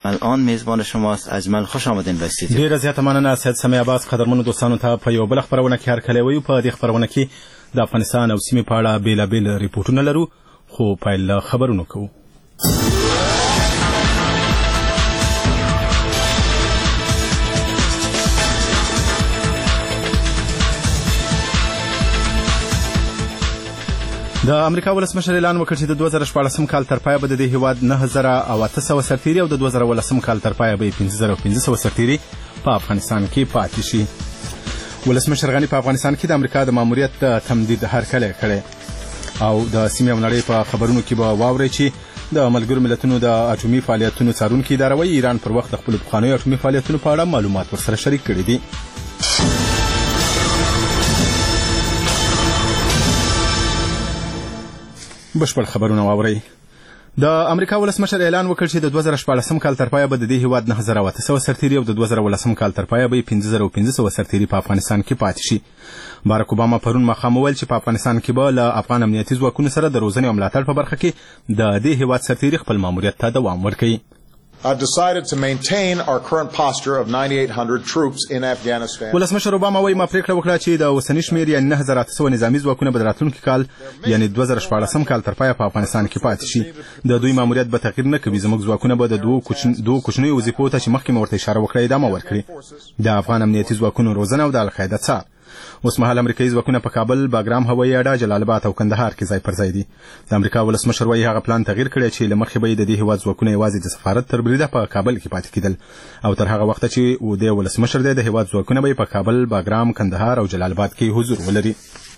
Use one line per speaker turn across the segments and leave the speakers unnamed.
الان میزبان شماست. اجمل خوش آمدین به استودیو.
ډیره زیاته مننه سید سمیع عباس. قدرمنو دوستانو ته په یو بل خبرونه کې هرکلی وایو. په دې خبرونه کې د افغانستان او سیمې په اړه بېلابېل ریپورټونه لرو، خو پیل له خبرونو کوو. د امریکا ولسمشر اعلان وکړ چې د 2014 کال تر پایه به د دې هیواد 9800 سرتیري او د 2018 کال تر پایه به 15500 سرتیري په افغانستان کې پاتې شي. ولسمشر غني په افغانستان کې د امریکا د ماموریت تمدید هرکلی کړی او د سیمې او نړۍ په خبرونو کې به واورئ چې د ملګرو ملتونو د اټومي فعالیتونو څارونکي اداره وایي ایران پر وخت د خپلو پخوانیو اټومي فعالیتونو په اړه معلومات ورسره شریک کړي دي. بشپړ خبرونه واورئ. د امریکا ولسمشر اعلان وکړ چې د 2014 کال تر پایه به د دې هیواد 9800 سرتیري او د 2018 کال تر پایه به 15500 سرتیري په افغانستان کې پاتې شي. باراک اوباما پرون ماښام وویل چې په افغانستان کې به له افغان امنیتي ځواکونو سره د روزنې او ملاتړ په برخه کې د دې هیواد سرتیري خپل ماموریت ته دوام ورکوي.
I've decided to maintain our current posture of 9,800 troops in Afghanistan.
ولسمشر اوباما وایي ما پریکړه وکړه چې د اوسني شمېر یعنې 9800 نظامي ځواکونه به د راتلونکي کال یعنې 2014 کال تر پایه په افغانستان کې پاتې شي. د دوی ماموریت به تغییر نه کوي. زموږ ځواکونه به د دوو کوچنیو وظیفو ته چې مخکې مې ورته اشاره وکړه ادامه ورکړي. د افغان امنیتي ځواکونو روزنه او د القاعده څار. اوس مهال امریکایي ځواکونه په کابل، باګرام هوایي اډه، جلال آباد او کندهار کې ځای پر ځای دي. د امریکا ولسمشر وایي هغه پلان تغییر کړی چې له مخکې به یې د دې هیواد ځواکونه یوازې د سفارت تر بریده په کابل کې پاتې کېدل او تر هغه وخته چې د ولسمشر دی د هیواد ځواکونه به په کابل، باګرام، کندهار او جلال آباد کې حضور ولري.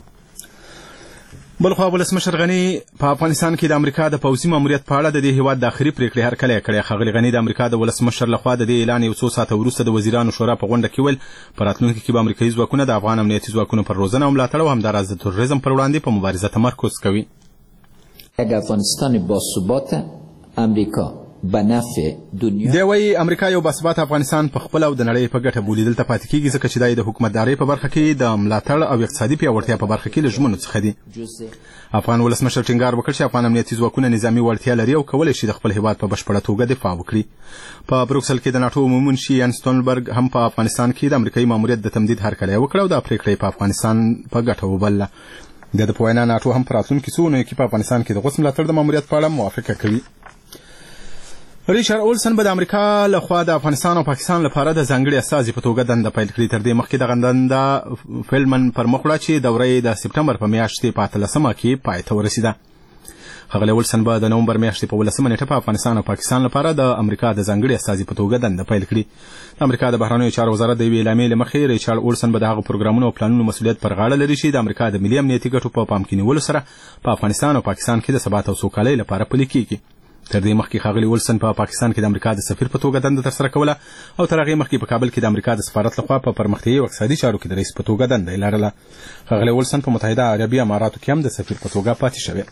بلخوا ولسمشر غني په افغانستان کې د امریکا د پوځي ماموریت په اړه د دې هیواد د آخري پریکړې هرکلی کړی. ښاغلي غني د امریکا د ولسمشر لخوا د دې اعلان یو څو ساعته وروسته د وزیرانو شورا په غونډه کې ویل په راتلونکي کې به امریکایي ځواکونه د افغان امنیتي ځواکونو پر روزنه او ملاتړ او همداراز د تروریزم پر وړاندې په مبارزه تمرکز کوي.
اگر افغانستان باثبات امریکا به نفع دنیا
دی وایي امریکا یو باثبات افغانستان په خپل او د نړۍ په ګټه بولي. دلته پاتې کېږي ځکه چې دا د حکومتدارۍ په برخه کې د ملاتړ او اقتصادي پیاوړتیا په برخه کې له ژمنو څخه دي. افغان ولسمشر ټینګار وکړ چې افغان امنیتي ځواکونه نظامي وړتیا لري او کولی شي د خپل هیواد په بشپړه توګه دفاع وکړي. په بروکسل کې د ناټو عمومي منشي یان سټولنبرګ هم په افغانستان کې د امریکایي ماموریت د تمدید هرکلی وکړ او دا پریکړه په افغانستان په ګټه وبلله. د په وینا ناټو هم په راتلونکي څو اونیو کې په افغانستان کې د غوڅ ملاتړ د ماموریت په اړه موافقه کوي. ریچارډ اولسن به د امریکا لخوا د افغانستان او پاکستان لپاره د ځانګړي استازي په توګه دنده پیل کړي. تر دې مخکې دغه دنده فیلمن پر مخ وړه چې دوره یې د سپټمبر په میاشتې په 18 کې پای ته ورسېده. ښاغلی اولسن به د نومبر میاشتې په 18 نیټه په افغانستان او پاکستان لپاره د امریکا د ځانګړي استازي په توګه دنده پیل کړي. د امریکا د بهرنیو چارو وزارت د یوې اعلامیې له مخې ریچارډ اولسن به د هغو پروګرامونو او پلانونو مسؤلیت پر غاړه لري چې د امریکا د ملي امنیتي ګټو په پام کې نیولو سره په افغانستان او پاکستان کې د ثبات او سوکالۍ لپاره پلي کېږي. تر دې مخکې ښاغلي اولسن په پاکستان کې د امریکا د سفیر په توګه دنده ترسره کوله او تر هغې مخکې په کابل کې د امریکا د سفارت لخوا په پرمختیایي او اقتصادي چارو کې د رئیس په توګه دنده یې لرله. ښاغلی اولسن په متحده عربي اماراتو کې هم د سفیر په توګه پاتې شوی.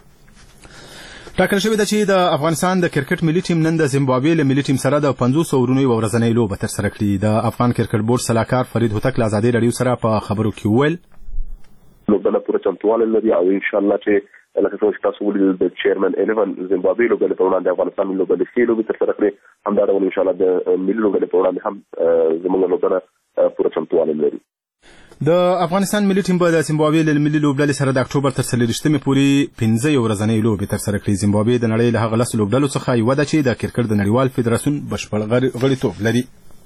ټاکل شوې ده چې د افغانستان د کرکټ ملي ټیم نن د زیمبابوې له ملي ټیم سره د 500 ورونو یوه ورځنۍ لوبه ترسره کړي. د افغان کرکټ بورډ سلاکار فرید هوتک له ازادۍ راډیو سره په خبرو کې وویل
لوبډله پوره چمتووالی لري او انشاءالله چې لکه څنګه چې تاسو ولیدل د چیرمن 11 زیمبابوې لوبډلې په وړاندې افغانستان لوبډلې ښې لوبې ترسره کړې. همدا ډول انشاءالله د ملي لوبډلې په وړاندې هم زموږ لوبډله پوره چمتووالی لري.
د افغانستان ملي ټیم به د زیمبابوې له ملي لوبډلې سره د اکتوبر تر 30 پورې 15 ورځنۍ لوبې ترسره کړي. زیمبابوې د نړۍ له هغه 10 لوبډلو څخه یوه ده چې د کرکټ د نړیوال فدراسیون بشپړ غړیتوب لري.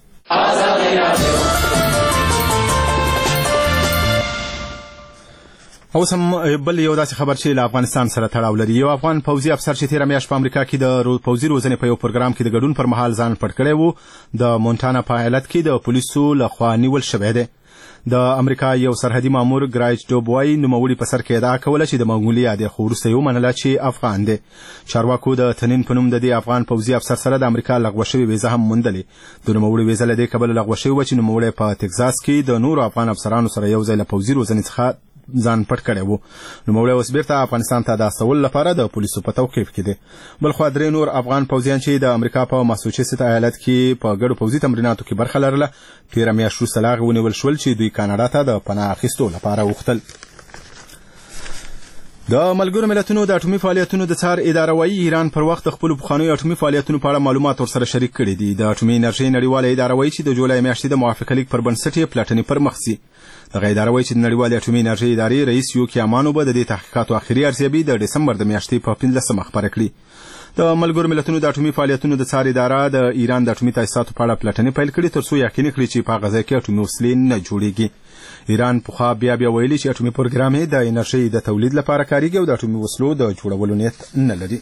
اوس هم بل یو داسې خبر چې له افغانستان سره تړاو لري. یو افغان پوځي افسر چې تېره میاشت په امریکا کې د پوځي روزنې په یو پروګرام کې د ګډون پر مهال ځان پټ کړی و د مونټانا په ایالت کې د پولیسو لخوا نیول شوی دی. د امریکا یو سرحدي مامور ګرایچ ډوب وایي نوموړي په سر کې ادعا کوله چې د معمولي دی، خو وروسته یې ومنله چې افغان دی. چارواکو د تنین په نوم د دې افغان پوځي افسر سره د امریکا لغوه شوې ویزه هم موندلې. د نوموړي ویزه له دې کبله لغوه شوې وه چې نوموړی په تګزاس کې د نورو افغان افسرانو سره یو ځای له پوځي روزنې څخه ځان پټ کړی و. نوموړی اوس بیرته افغانستان ته د استولو لپاره د پولیسو په توقیف کې دی. بلخوا 3 نور افغان پوځیان چې د امریکا په ماسوچیست ایالت کې په ګډو پوځي تمریناتو کې برخه لرله 13 میاشتې وروسته له هغې ونیول شول چې دوی کاناډا ته د پناه اخیستو لپاره غوښتل. د ملګرو ملتونو د اټومي فعالیتونو د څار اداره وايي ایران پر وخت د خپلو پخوانیو اټومي فعالیتونو په اړه معلومات ورسره شریک کړي دي. د اټومي انرژۍ نړیواله اداره وايي چې د جولای میاشتې د موافقه لیک پر بنسټ یې پلټنې پر مخ ځي. دغه اداره وايي چې د نړیوالې اټومي انرژۍ ادارې رئیس یوکي امانو به د دې تحقیقاتو اخري ارزیابي د ډسمبر د میاشتې په 15 خپره کړي. د ملګرو ملتونو د اټومي فعالیتونو د څار اداره د ایران د اټومي تاسیساتو په اړه پلټنې پیل کړي ترڅو یقیني کړي چې په غزا کې اټومي وسلې نه جوړیږي. ایران پخوا بیا ویلي چې اټومي پروګرام یې د انرژۍ د تولید لپاره کاریږي او د اټومي وسلو د جوړولو نیت نه لري.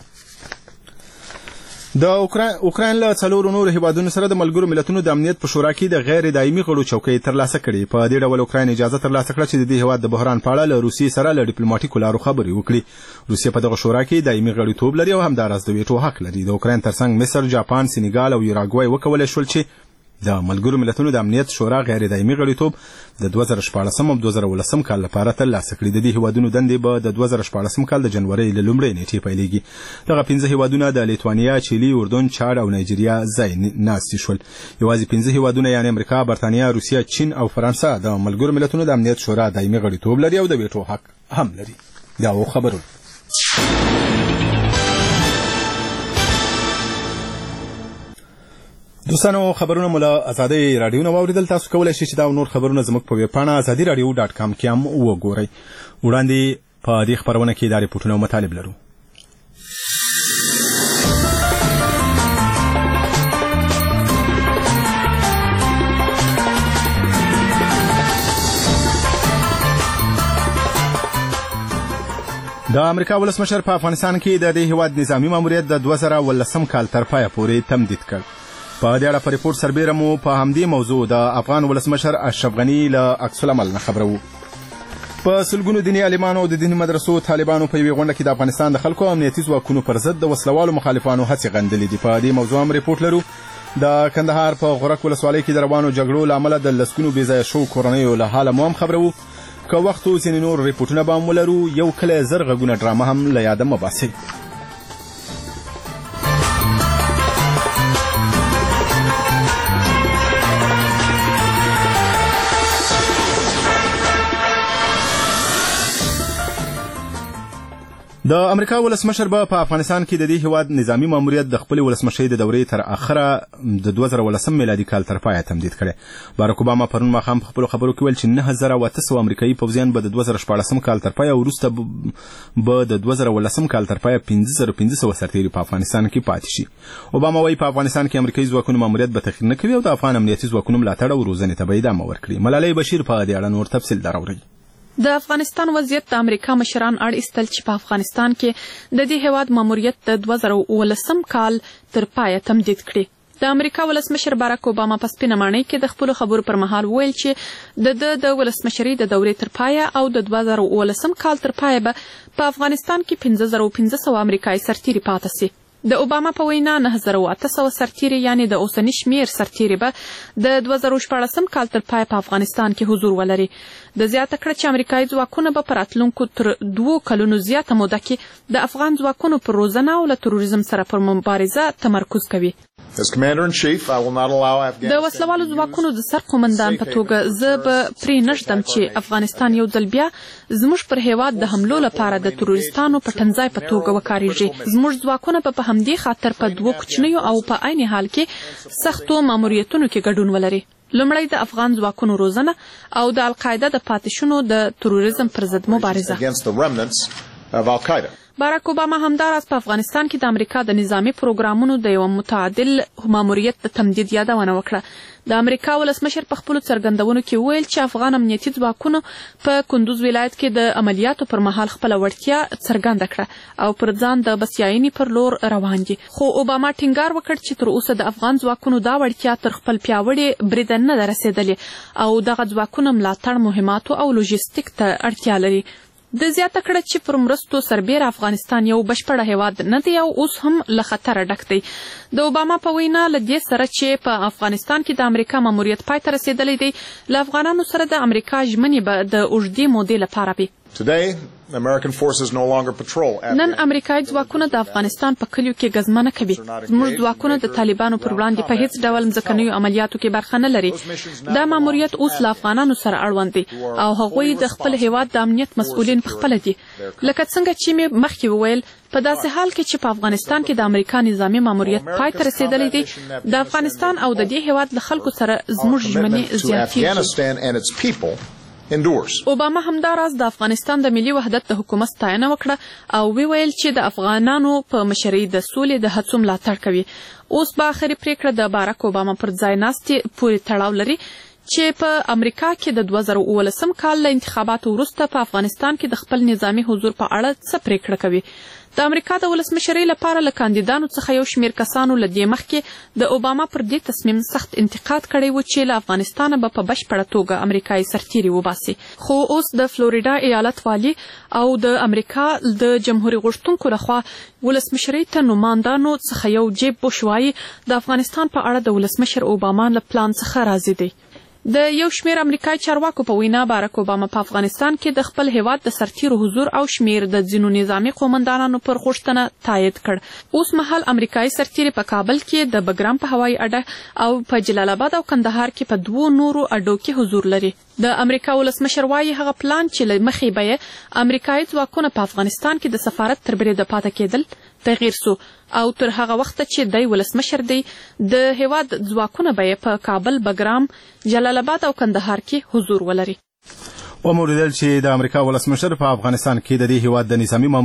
د اوکراین له 4 نورو هیوادونو سره د ملګرو ملتونو د امنیت په شورا کې د غیر دایمي غړو چوکۍ ترلاسه کړې. په دې ډول اوکراین اجازه ترلاسه کړه چې د دې هیواد د بحران په اړه له روسیې سره له ډیپلوماټیکو لارو خبرې وکړي. روسیه په دغه شورا کې دایمي غړیتوب لري او همداراز د ویټو حق لري. د اوکراین ترڅنګ مصر، جاپان، سینیګال او یوراګوای وکولای شول چې د ملګرو ملتونو د امنیت شورا غیر دایمي غړیتوب د 2014 او 2018 کال لپاره ترلاسه کړي. د دې هیوادونو دندې به د 2014 کال د جنورۍ له لومړۍ نیټې پیلېږي. دغه 15 هیوادونه د لیتوانیا، چیلي، اردن، چاد او نایجیریا ځای ناستې شول. یوازې 15 هیوادونه یعنې امریکا، برتانیا، روسیه، چین او فرانسه د ملګرو ملتونو د امنیت شورا دایمي غړیتوب لري او د ویټو حق هم لري. دا و خبرونه. دوستانو خبرونه مو له ازادۍ راډیو نه واورېدل. تاسو کولی شئ چې دا نور خبرونه زموږ په ویبپاڼه ازادي-radio.com کې هم وګورئ. وړاندې په دې خپرونه کې دا ریپورټونه او مطالب لرو. د امریکا ولسمشر په افغانستان کې د دې هیواد نظامي ماموریت د 2018 کال تر پایه پورې تمدید کړ. په دې اړه په ریپورټ سربیره مو په همدې موضوع د افغان ولسمشر اشرف غني له عکس العمل نه خبرو. په سلګونو دیني عالمانو او د دیني مدرسو طالبانو په یوې غونډه کې د افغانستان د خلکو امنیتي ځواکونو پر ضد د وسلوالو مخالفانو هڅې غندلې دي. په دې موضوع هم ریپورټ لرو. د کندهار په غورک ولسوالۍ کې د روانو جګړو له امله د لسګونو بېځایه شوو کورنیو له حاله مو هم خبرو. که وخت و ځینې نور ریپورټونه به هم ولرو. یو کله زر غږونه ډرامه هم له یاده مه باسئ. د امریکا ولسمشر به په افغانستان کې د دې هیواد نظامي ماموریت د خپل ولسمشۍ د دورې تر اخره د 2018 میلادي کال تر پایه تمدید کړي. باراک اوباما پرون ماښام په خپلو خبرو کې ویل چې 9800 امریکایي پوځیان به د 2014 کال تر پایه وروسته به د 2018 کال تر پایه 5500 سرتیري په افغانستان کې پاتې شي. اوباما وایي په افغانستان کې امریکایي ځواکونو ماموریت به تخیر نه کوي او د افغان امنیتي ځواکونو ملاتړ او روزنې ته به ادامه ورکړي. ملالۍ بشیر په دې اړه نور تفصیل راوړي.
د افغانستان وضعیت د امریکا مشران اړ ایستل چې په افغانستان کې د دې هیواد ماموریت د 2018 کال تر پایه تمدید کړي. د امریکا ولسمشر باراک اوباما په سپینه ماڼۍ کې د خپلو خبرو پر مهال وویل چې د ولسمشرۍ د دورې تر پایه او د 2018 کال تر پایه به په افغانستان کې 5500 امریکایي سرتیري پاته سي. د اوباما په وینا 9800 سرتیري یعنی د اوسني شمیر سرتیري به د 2014 کال تر پای په افغانستان کې حضور ولري. د زیاته کړه چې امریکایي ځواکونه به په راتلونکو تر 2 کلونو زیاته موده کې د افغان ځواکونو پر روزنه او له تروریزم سره پر مبارزه تمرکز کوي. د وسلوالو ځواکونو د سر قومندان په توګه زه به پرې نږدم چې افغانستان یو ځل بیا زموږ پر هیواد د حملو لپاره د تروریستانو په ټنځای په توګه وکاریږي. زموږ ځواکونه په همدې خاطر په 2 کوچنیو او په عین حال کې سختو ماموریتونو کې ګډون ولري. لومړی د افغان ځواکونو روزنه او د القاعده د پاتېشونو د تروریزم پر ضد مبارزه. باراک اوباما همداراز په افغانستان کې د امریکا د نظامی پروګرامونو د یو متعادل ماموریت د تمدید یادونه وکړه. د امریکا ولسمشر په خپلو څرګندونو کې ویل چې افغان امنیتي ځواکونو په کندوز ولایت کې د عملیاتو پر مهال خپله وړتیا څرګنده کړه او پر ځان د بسیاینې پر لور روان دي. خو اوباما ټینګار وکړ چې تر اوسه د افغان ځواکونو دا وړتیا تر خپل پیاوړي برید نه ده رسېدلې او دغه ځواکونه ملاتړ مهماتو او لوژیستیک ته اړتیا لري. د زیاته کړه چې پر مرستو سربیره افغانستان یو بشپړه هیواد نه دی او اوس هم له خطره ډک دی. د اوباما په وینا له دې سره چې په افغانستان کې د امریکا ماموریت پای ته رسېدلی دی له افغانانو سره د امریکا ژمنې به د اوږدې مودې لپاره وي.
American forces no longer patrol.
نن امریکایي ځواکونه د افغانستان په کلیو کې ګزمنه کوي. زموږ ځواکونه د طالبانو پر وړاندې په هیڅ ډول ځمکنیو عملیاتو کې برخه نه لري. دا ماموریت اوس له افغانانو سره اړوند دی او هغوی د خپل هیواد د امنیت مسؤلین په خپل دي. لکه څنګه چې مې مخکې وویل، په داسې حال کې چې په افغانستان کې د امریکا نظامي ماموریت پای ته رسیدلی دی، د افغانستان او د دې هیواد له خلکو سره زموږ ژمنې زیاتېږي. اوباما همداراز د افغانستان د ملي وحدت د حکومت ستاینه وکړه او ویل چې د افغانانو په مشرۍ د سولې د هڅو ملاتړ کوي. اوس به آخري پریکړه د باراک اوباما پر ځای ناستې پورې تړاو لري چې په امریکا کې د 2019 کال له انتخاباتو وروسته په افغانستان کې د خپل نظامي حضور په اړه څه پریکړه کوي. د امریکا د ولسمشرۍ لپاره له کاندیدانو څخه یو شمېر کسانو له دې مخکې د اوباما پر دې تصمیم سخت انتقاد کړی و چې له افغانستانه به په بشپړه توګه امریکایي سرتیري وباسي. خو اوس د فلوریډا ایالت والي او د امریکا د جمهوریت غوښتونکو لخوا ولسمشرۍ ته نوماندانو څخه یو جیب بوش وایي د افغانستان په اړه د ولسمشر اوباما له پلان څخه راضي دی. د یو شمېر امریکایي چارواکو په وینا باراک اوباما په افغانستان کې د خپل هیواد د سرتیرو حضور او شمېر د ځینو نظامي قومندانانو پر غوښتنه تایید کړ. اوس مهال امریکایي سرتیري په کابل کې د بګرام په هوایي اډه او په جلال آباد او کندهار کې په 2 نورو اډو کې حضور لري. د امریکا ولسمشر وایي هغه پلان چې له مخې به یې امریکایي ځواکونه په افغانستان کې د سفارت تر بریده پاتې کېدل تغییر سو او تر هغه وخته چې دی ولسمشر دی د هیواد ځواکونه به یې په کابل، بګرام، جلال آباد او کندهار کې حضور ولري.
وموریدل چې د امریکا ولسمشر په افغانستان کې د دې هیواد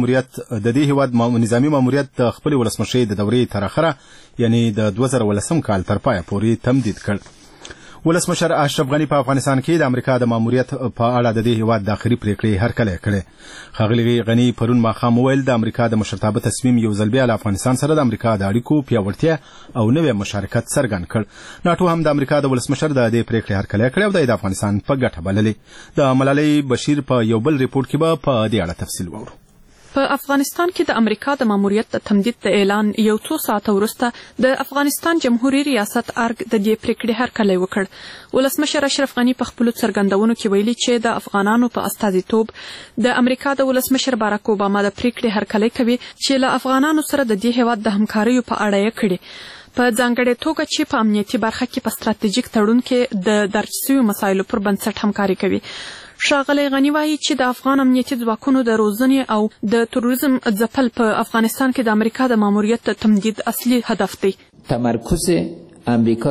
د نظامي ماموریت د خپل ولسمشرۍ د دورې تر اخره یعنی د 2019 کال تر پایه پورې تمدید کړ. ولسمشر اشرف غنی په افغانستان کې د امریکا د ماموریت په اړه د دې هیواد د آخري پریکړې هرکلی کړې. ښاغلي غنی پرون ماښام وویل د امریکا د مشرتابه تصمیم یو ځل بیا له افغانستان سره د امریکا د اړیکو پیاوړتیا او نوی مشارکت څرګند کړ. ناټو هم د امریکا د ولسمشر د دې پریکړې هرکلی کړې او د افغانستان په ګټه بللې. د ملالۍ بشیر په یو بل ریپورټ کې به په دې اړه تفصیل واورو.
په افغانستان کې د امریکا د ماموریت د تمدید د اعلان یو څو ساعته وروسته د افغانستان جمهوریت ریاست ارګ د دې پریکړې هرکلی وکړ. ولسمشر اشرف غنی په خپلو څرګندونو کې ویلي چې د افغانانو په استازیتوب د امریکا د ولسمشر باراک اوباما د پریکړې هرکلی کوي چې له افغانانو سره د دې هیواد د همکاریو په اړه یې کړي، په ځانګړې توګه چې په امنیتي برخه کې په ستراتیژیک تړون کې د درج شویو مسایلو پر بنسټ همکاري کوي. ښاغلی غنی وایي چې د افغان امنیتي ځواکونو د روزنې او د تروریزم ځپل په افغانستان کې د امریکا د ماموریت د تمدید اصلي هدف دی.
تمرکز امریکا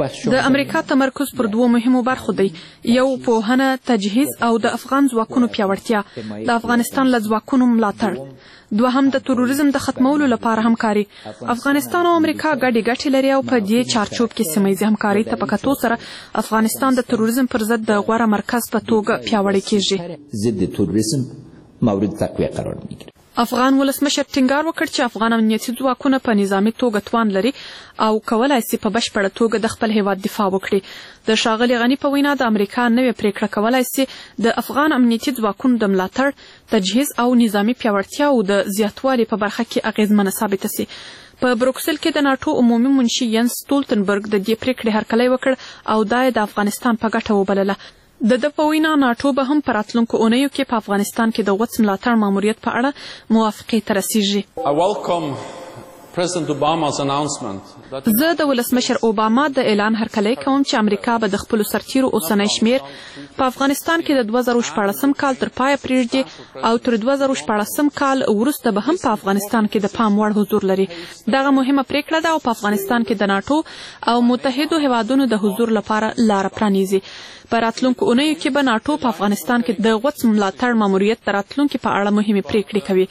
د امریکا تمرکز پر 2 مهمو برخو دی. یو پوهنه، تجهیز او د افغان ځواکونو پیاوړتیا، د افغانستان له ځواکونو ملاتړ. دوهم د تروریزم د ختمولو لپاره همکاري. افغانستان او امریکا ګډې لري او په دې چارچوب کې سیمه‌ییزې همکارۍ ته په کتو سره افغانستان د تروریزم پر ضد د غوره مرکز په توګه پیاوړی کیږي.
ضد تروریزم مورد تقویه قرار میگیره.
افغان ولسمشر ټینګار وکړ چې افغان امنیتي ځواکونه په نظامي توګه توان لري او کولای شي په بشپړه توګه د خپل هیواد دفاع وکړي. د ښاغلي غني په وینا د امریکا نوې پریکړه کولای شي د افغان امنیتي ځواکونو د ملاتړ، تجهیز او نظامي پیاوړتیا او د زیاتوالي په برخه کې اغیزمنه ثابته شي. په بروکسل کې د ناټو عمومي منشي ینس سټولتنبرګ د دې پریکړې هرکلی وکړ او دا د افغانستان په ګټه وبلله. د ده په وینا ناټو به هم په راتلونکو اونیو کې په افغانستان کې د غوڅ ملاتړ ماموریت په اړه موافقې ته رسیږي. زه د ولسمشر اوباما د اعلان هرکلی کوم چې امریکا به د خپلو سرتیرو اوسنی شمیر په افغانستان کې د 2014 کال تر پایه پرېږدي او تر 2014 کال وروسته به هم په افغانستان کې د پام وړ حضور لري. دغه مهمه پریکړه ده او په افغانستان کې د ناټو او متحدو هیوادونو د حضور لپاره لاره پرانیزي. په راتلونکو اونیو کې به ناټو په افغانستان کې د غوڅ ملاتړ ماموریت د راتلونکي په اړه مهمې پریکړې کوي.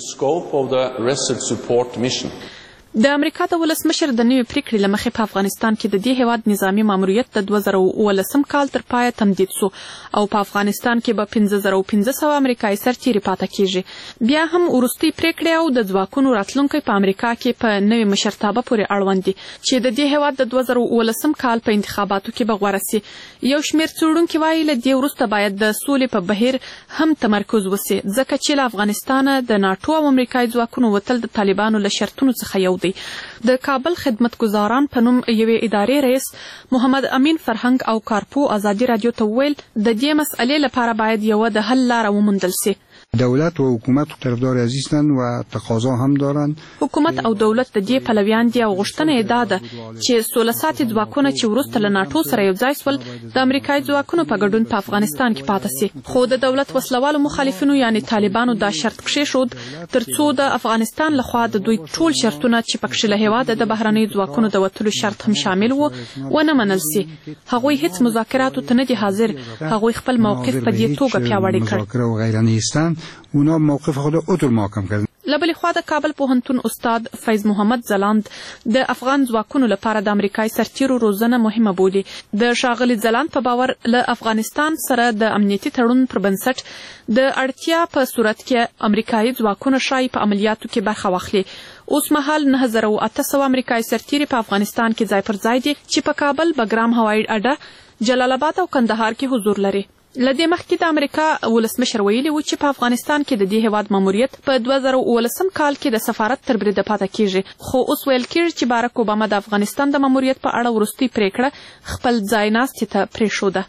د امریکا د ولسمشر د نوې پریکړې له مخې په افغانستان کې د دې هیواد نظامي ماموریت د 2019 کال تر پایه تمدید سو او په افغانستان کې به 5500 امریکایي سرتیري پاته کیږي. بیا هم وروستۍ پریکړې او د ځواکونو راتلونکی په امریکا کې په نوې مشرتابه پورې اړوند دي چې د دې هیواد د 2019 کال په انتخاباتو کې به غوره سي. یو شمېر څېړونکي وایي له دې وروسته باید د سولې په بهیر هم تمرکز وسي ځکه چې له افغانستانه د ناټو او امریکایي ځواکونو وتل د طالبانو له شرطونو څخه یو دی. د کابل خدمتګزاران په نوم یوې ادارې رئیس محمد امین فرهنګ او کارپو ازادي رادیو ته وویل د دې مسئلې لپاره باید یوه د حل لاره وموندل سي.
دولت و حکومت طرفدار عزیزن و تقاضا هم دارن.
حکومت او دولت د دې پلویان دي او غوښتنه یې ده چې سوله ساتي ځواکونه چې وروسته له ناټو سره یو ځای سول د امریکایي ځواکونو په ګډون په افغانستان کې پاتې سي. خو د دولت وسلوالو مخالفینو یعنی طالبانو دا شرط کېښود ترڅو د افغانستان لخوا د دوی ټول شرطونه چې پکښې له هېواده د بهرنیو ځواکونو د وتلو شرط هم شامل و ونه منل سي. هغوی هیڅ مذاکراتو ته نه دي حاضر. هغوی خپل موقف په دې توګه پیاوړی کړ.
اونا موقف خود اوتر محکم کردن.
لبلې خوا د کابل پوهنتون استاد فیض محمد ځلاند د افغان ځواکونو لپاره د امریکایي سرتیرو روزنه مهمه بولي. د ښاغلي ځلاند په باور له افغانستان سره د امنیتي تړون پر بنسټ د اړتیا په صورت کې امریکایي ځواکونه شاید په عملیاتو کې برخه واخلي. اوس مهال 9800 امریکایي سرتیري په افغانستان کې ځای پر ځای دي چې په کابل، بګرام هوایي اډه، جلال آباد او کندهار کې حضور لري. لدې مخکې د امریکا ولسمشر ویلي و چې په افغانستان کې د دې هیواد ماموریت په 2019 کال کې د سفارت تر بریده پاتې کیږي. خو اوس ویل کېږي چې بارک اوباما د افغانستان د ماموریت په اړه وروستۍ پریکړه خپل ځای ناستې ته پرېښوده.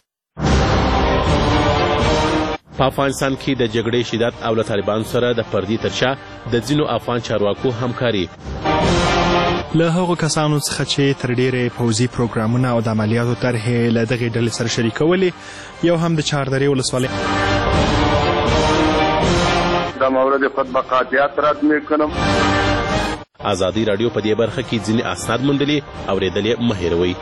په افغانستان کې د جګړې شدت او له طالبانو سره د پردې تر شا د ځینو افغان چارواکو همکاري.
له هغو کسانو څخه چې تر ډیره پوځي پروګرامونه او د عملیاتو طرحې له دغې ډلې سره شریکولې، یو هم د چهاردرې ولسوالۍ
دا مورد خود بقاطعیت رد میکنم.
ازادي راډیو په دې برخه کې ځینې اسناد موندلي اورېدل یې مه هېروئ.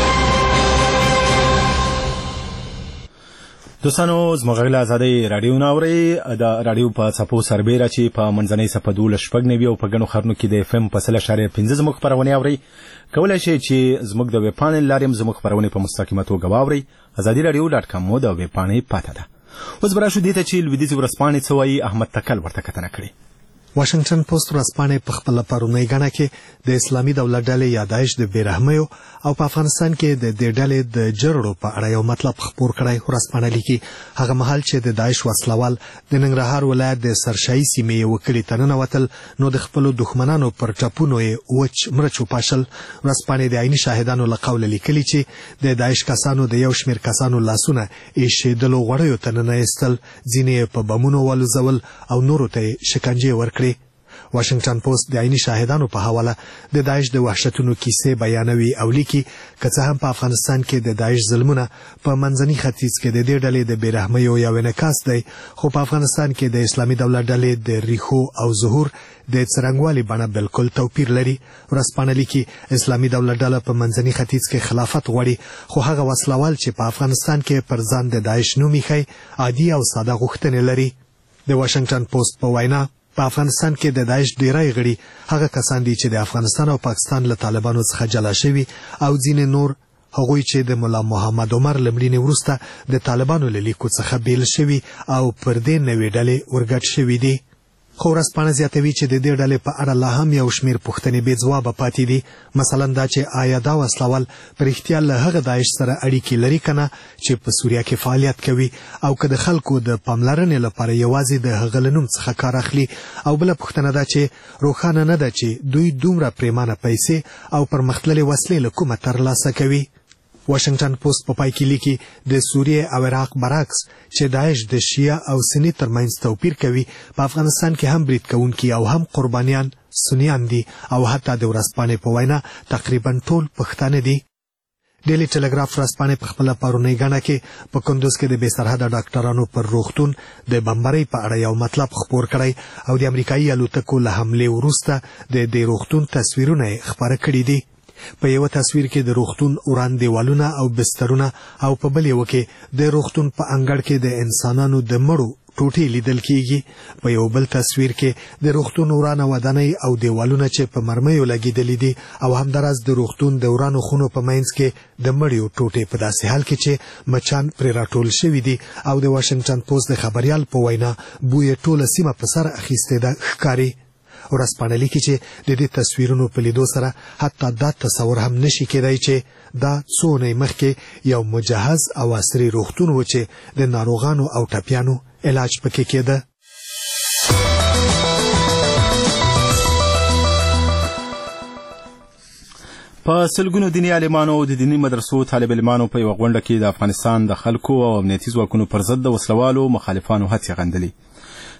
دوستانو زموږ غږ له ازادۍ راډیو نه اورئ. د راډیو په څپو سربیره چې په منځنۍ څپه 12.9 او په ګڼو ښارونو کې د FM په 100.5 زموږ خپرونې اورئ. کولی شئ چې زموږ د ویب پاڼې له لارې هم زموږ خپرونې په مستقیمه توګه واورئ. ازادي راډیو .com مو د ویب پاڼې پاته ده. اوس به راشو دې ته چې لویدیځې ورځپاڼې څه وایي. احمد تکل ورته کتنه کړې.
واشنگټن پوسټ ورځپاڼې په خپل پرونی غاڼه کې د اسلامي دولت ډلې یادایش د بیرحمیو او په افغانستان کې د دې ډلې د جرړو په اړه یو مطلب خپور کړی. ورځپاڼه لیکي هغه مهال چې د داعش وسلوال د ننګرهار ولایت د سرشایي سیمې وکړي ته ننوتل، نو د خپلو دښمنانو پر ټپونو یې وچ مرچ وپاشل. ورځپاڼې د عیني شاهدانو له قوله لیکلي چې د داعش کسانو د یو شمېر کسانو لاسونه ایښېدلو غوړیو ته ننایستل، ځینې په بمونو والوزول او نورو ته شکنجې ورکړې. واشنگټن پوسټ د عیني شاهدانو په حواله د داعش د وحشتونو کیسې بیانوي او لیکي که څه هم په افغانستان کې د داعش ظلمونه په منځني ختیځ کې د دې ډلې د بیرحمیو یو انعکاس دی، خو په افغانستان کې د اسلامي دولت ډلې د ریښو او ظهور د څرنګوالي بڼه بالکل توپیر لري. ورځپاڼه لیکي اسلامي دولت ډله په منځني ختیځ کې خلافت غواړي، خو هغه وسلوال چې په افغانستان کې پر ځان د داعش نوم ایښی عادي او ساده غوښتنې لري. د واشنگټن پوسټ په وینا په افغانستان کې د داعش ډیری غړي هغه کسان دي چې د افغانستان او پاکستان له طالبانو څخه جلا شوي او ځینې نور هغوی چې د مولا محمد عمر له مړینې وروسته د طالبانو له لیکو څخه بیل شوي او پر دې نوې ډلې ورګډ شوي دي. خو ورځپاڼه زیاتوي چې د دې ډلې په اړه لا هم یو شمېر پوښتنې بې ځوابه پاتې دي. مثلا دا چې آیا دا وسلوال په رښتیا له هغه داعش سره اړیکې لري که نه چې په سوریه کې فعالیت کوي، او که د خلکو د پاملرنې لپاره یوازې د هغه له نوم څخه کار اخلي. او بله پوښتنه ده چې روښانه نه ده چې دوی دومره پریمانه پیسې او پرمختللې وسلې له کومه ترلاسه کوي. واشنگټن پوسټ په پای کې لیکي د سوریه او عراق برعکس چې داعش د شیعه او سني ترمنځ توپیر کوي، په افغانستان کې هم برید کوونکي او هم قربانیان سنیان دي او حتی د ورځپاڼې په وینا تقریبا ټول پښتانه دي. ډیلی ټلګراف ورځپاڼې په خپله پرونۍ غاڼه کې په کندوز کې د بې سرحده ډاکټرانو پر روغتون د بمبرۍ په اړه یو مطلب خپور کړی او د امریکایي الوتکو له حملې وروسته د دې روغتون تصویرونه یې خپاره کړي دي. په یو تصویر کې د روغتون وران دیوالونه او بسترونه او په بل یو کې د روغتون په انګړ کې د انسانانو د مړو ټوټې لیدل کیږي. په یو بل تصویر کې د روغتون ورانه ودانۍ او دیوالونه چې په مرمیو لګیدلې دي او همداراز د روغتون د ورانو خونو په منځ کې د مړیو ټوټې په داسې حال کې چې مچان پرې راټول شوي دي او د واشنگټن پوسټ د خبریال په وینا بوی ټوله سیمه په سر اخیستې ده ښکاري. ورځپاڼه لیکي چې د دې تصویرونو په لیدو سره حتی دا تصور هم نشي کېدای چې دا څو اونۍ مخکې یو مجهز او عصري روغتون و چې د ناروغانو او ټپیانو علاج پکې کېده.
په سلګونو دیني عالمانو او د دیني مدرسو طالب علمانو په یوه غونډه کې د افغانستان د خلکو او امنیتي ځواکونو پر ضد د وسلوالو مخالفانو هڅې غندلې.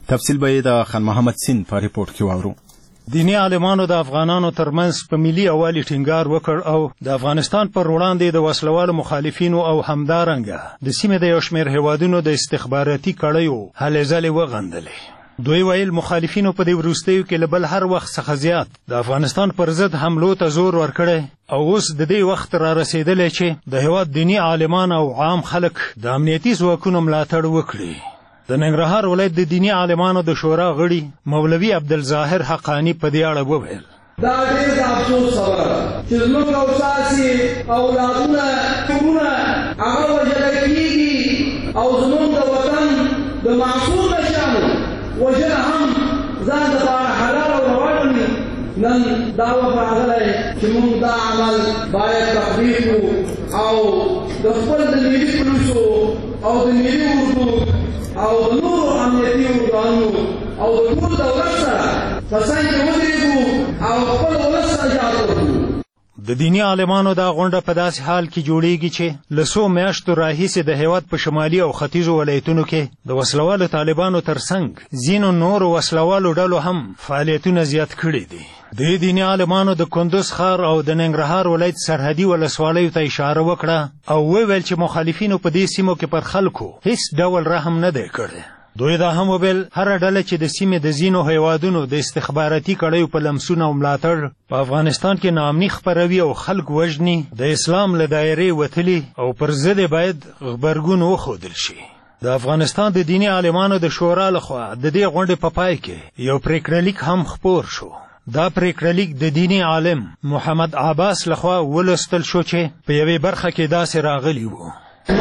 تفصیل به یې د خان محمد سین په ریپورت کې واورو.
دینی عالمانو د افغانانو ترمنځ په ملي اوالي ټینګار وکړ او د افغانستان پر وړاندې د وسلوالو مخالفینو او همدارنګه د سیمې د یو شمېر هیوادونو د استخباراتي کړیو هلې ځلې وغندلې. دوی ویل مخالفینو په دې وروستیو کې له بل هر وخت څخه زیات د افغانستان پر ضد حملو ته زور ورکړی او اوس د دې وخت را رسېدلی چې د هیواد دینی عالمان او عام خلک د امنیتي ځواکونو ملاتړ وکړي. د ننګرهار ولایت د دینی عالمانو د شورا غړي مولوي عبدالظاهر حقانی په دې اړه وویل
دا ډېر د افسوس خبره ده چې زموږ اساسي اولادونه کورونه هغه وژل کېږي او زموږ د وطن د معصوم بچیانو وژنه هم ځان دپاره حلال او روا ګڼي. نن دا وخت راغلی چې موږ دا عمل باید تطبیق کړو او د خپل د ملي پولیسو او د ملي اردو او د نورو امنیتي ارګانونو او د ټول دولت سره په څنګ کې ودرېږو او خپل ولس سره جهاد وکړو.
د دینی عالمانو دا غونډه په داسې حال کې جوړیږي چې له څو میاشتو راهیسې د هیواد په شمالي او ختیځو ولایتونو کې د وسلوالو طالبانو ترڅنګ ځینو نورو وسلوالو ډلو هم فعالیتونه زیات کړي دي. د دینی عالمانو د کندوز ښار او د ننګرهار ولایت سرحدي ولسوالیو ته اشاره وکړه او وویل چې مخالفینو په دې سیمو کې پر خلکو هیڅ ډول رحم نه دی کړی. دوی دا هم وویل هره ډله چې د سیمې د ځینو هیوادونو د استخباراتي کړیو په لمسونه او ملاتړ په افغانستان کې ناامني خپروي او خلک وژني د اسلام له دایرې وتلي او پر ضد باید غبرګون وښودل شي. د افغانستان د دینی عالمانو د شورا لخوا د دې غونډې په پای کې یو پریکړه لیک هم خپور شو. دا پریکړه لیک د دینی عالم محمد عباس لخوا ولوستل شو چې په یوې برخه کې داسې راغلی وو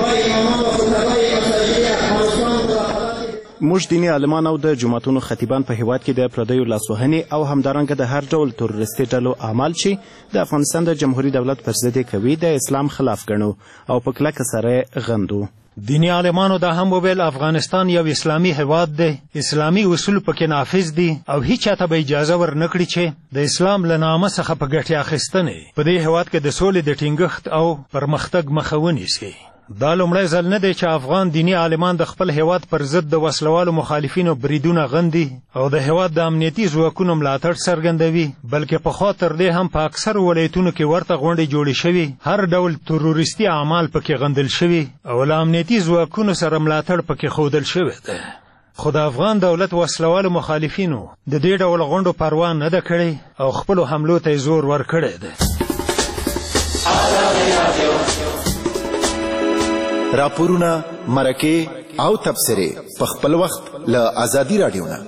موږ دینی عالمان او د جماعتونو خطیبان په هیواد کې د پردیو لاسوهنې او همدارنګه د هر ډول تروریستي ډلو اعمال چې د افغانستان د جمهوري دولت پر ضد کوي د اسلام خلاف ګڼو او په کلکه سره غندو.
دینی عالمانو دا هم وویل افغانستان یو اسلامي هیواد دی، اسلامي اصول پکې نافذ دي او هیڅ چاته به اجازه ورنکړي چې د اسلام له نامه څخه په ګټې اخیستنې په دې هیواد کې د سولې د ټینګښت او پرمختګ مخه ونیسي. دا لومړی ځل نه دی چې افغان دینی عالمان د خپل هیواد پر ضد د وسلوالو مخالفینو بریدونه غندي او د هیواد د امنیتي ځواکونو ملاتړ څرګندوي، بلکې پخوا تر دې هم په اکثرو ولایتونو کې ورته غونډې جوړې شوي، هر ډول تروریستي اعمال پکې غندل شوي او له امنیتي ځواکونو سره ملاتړ پکې ښودل شوی دی. خو د افغان دولت وسلوالو مخالفینو د دې ډول غونډو پروا نه ده کړې او خپلو حملو ته یې زور ورکړی دی.
راپورونه، مرکې او تبصرې په خپل وخت له ازادي راډیو نه.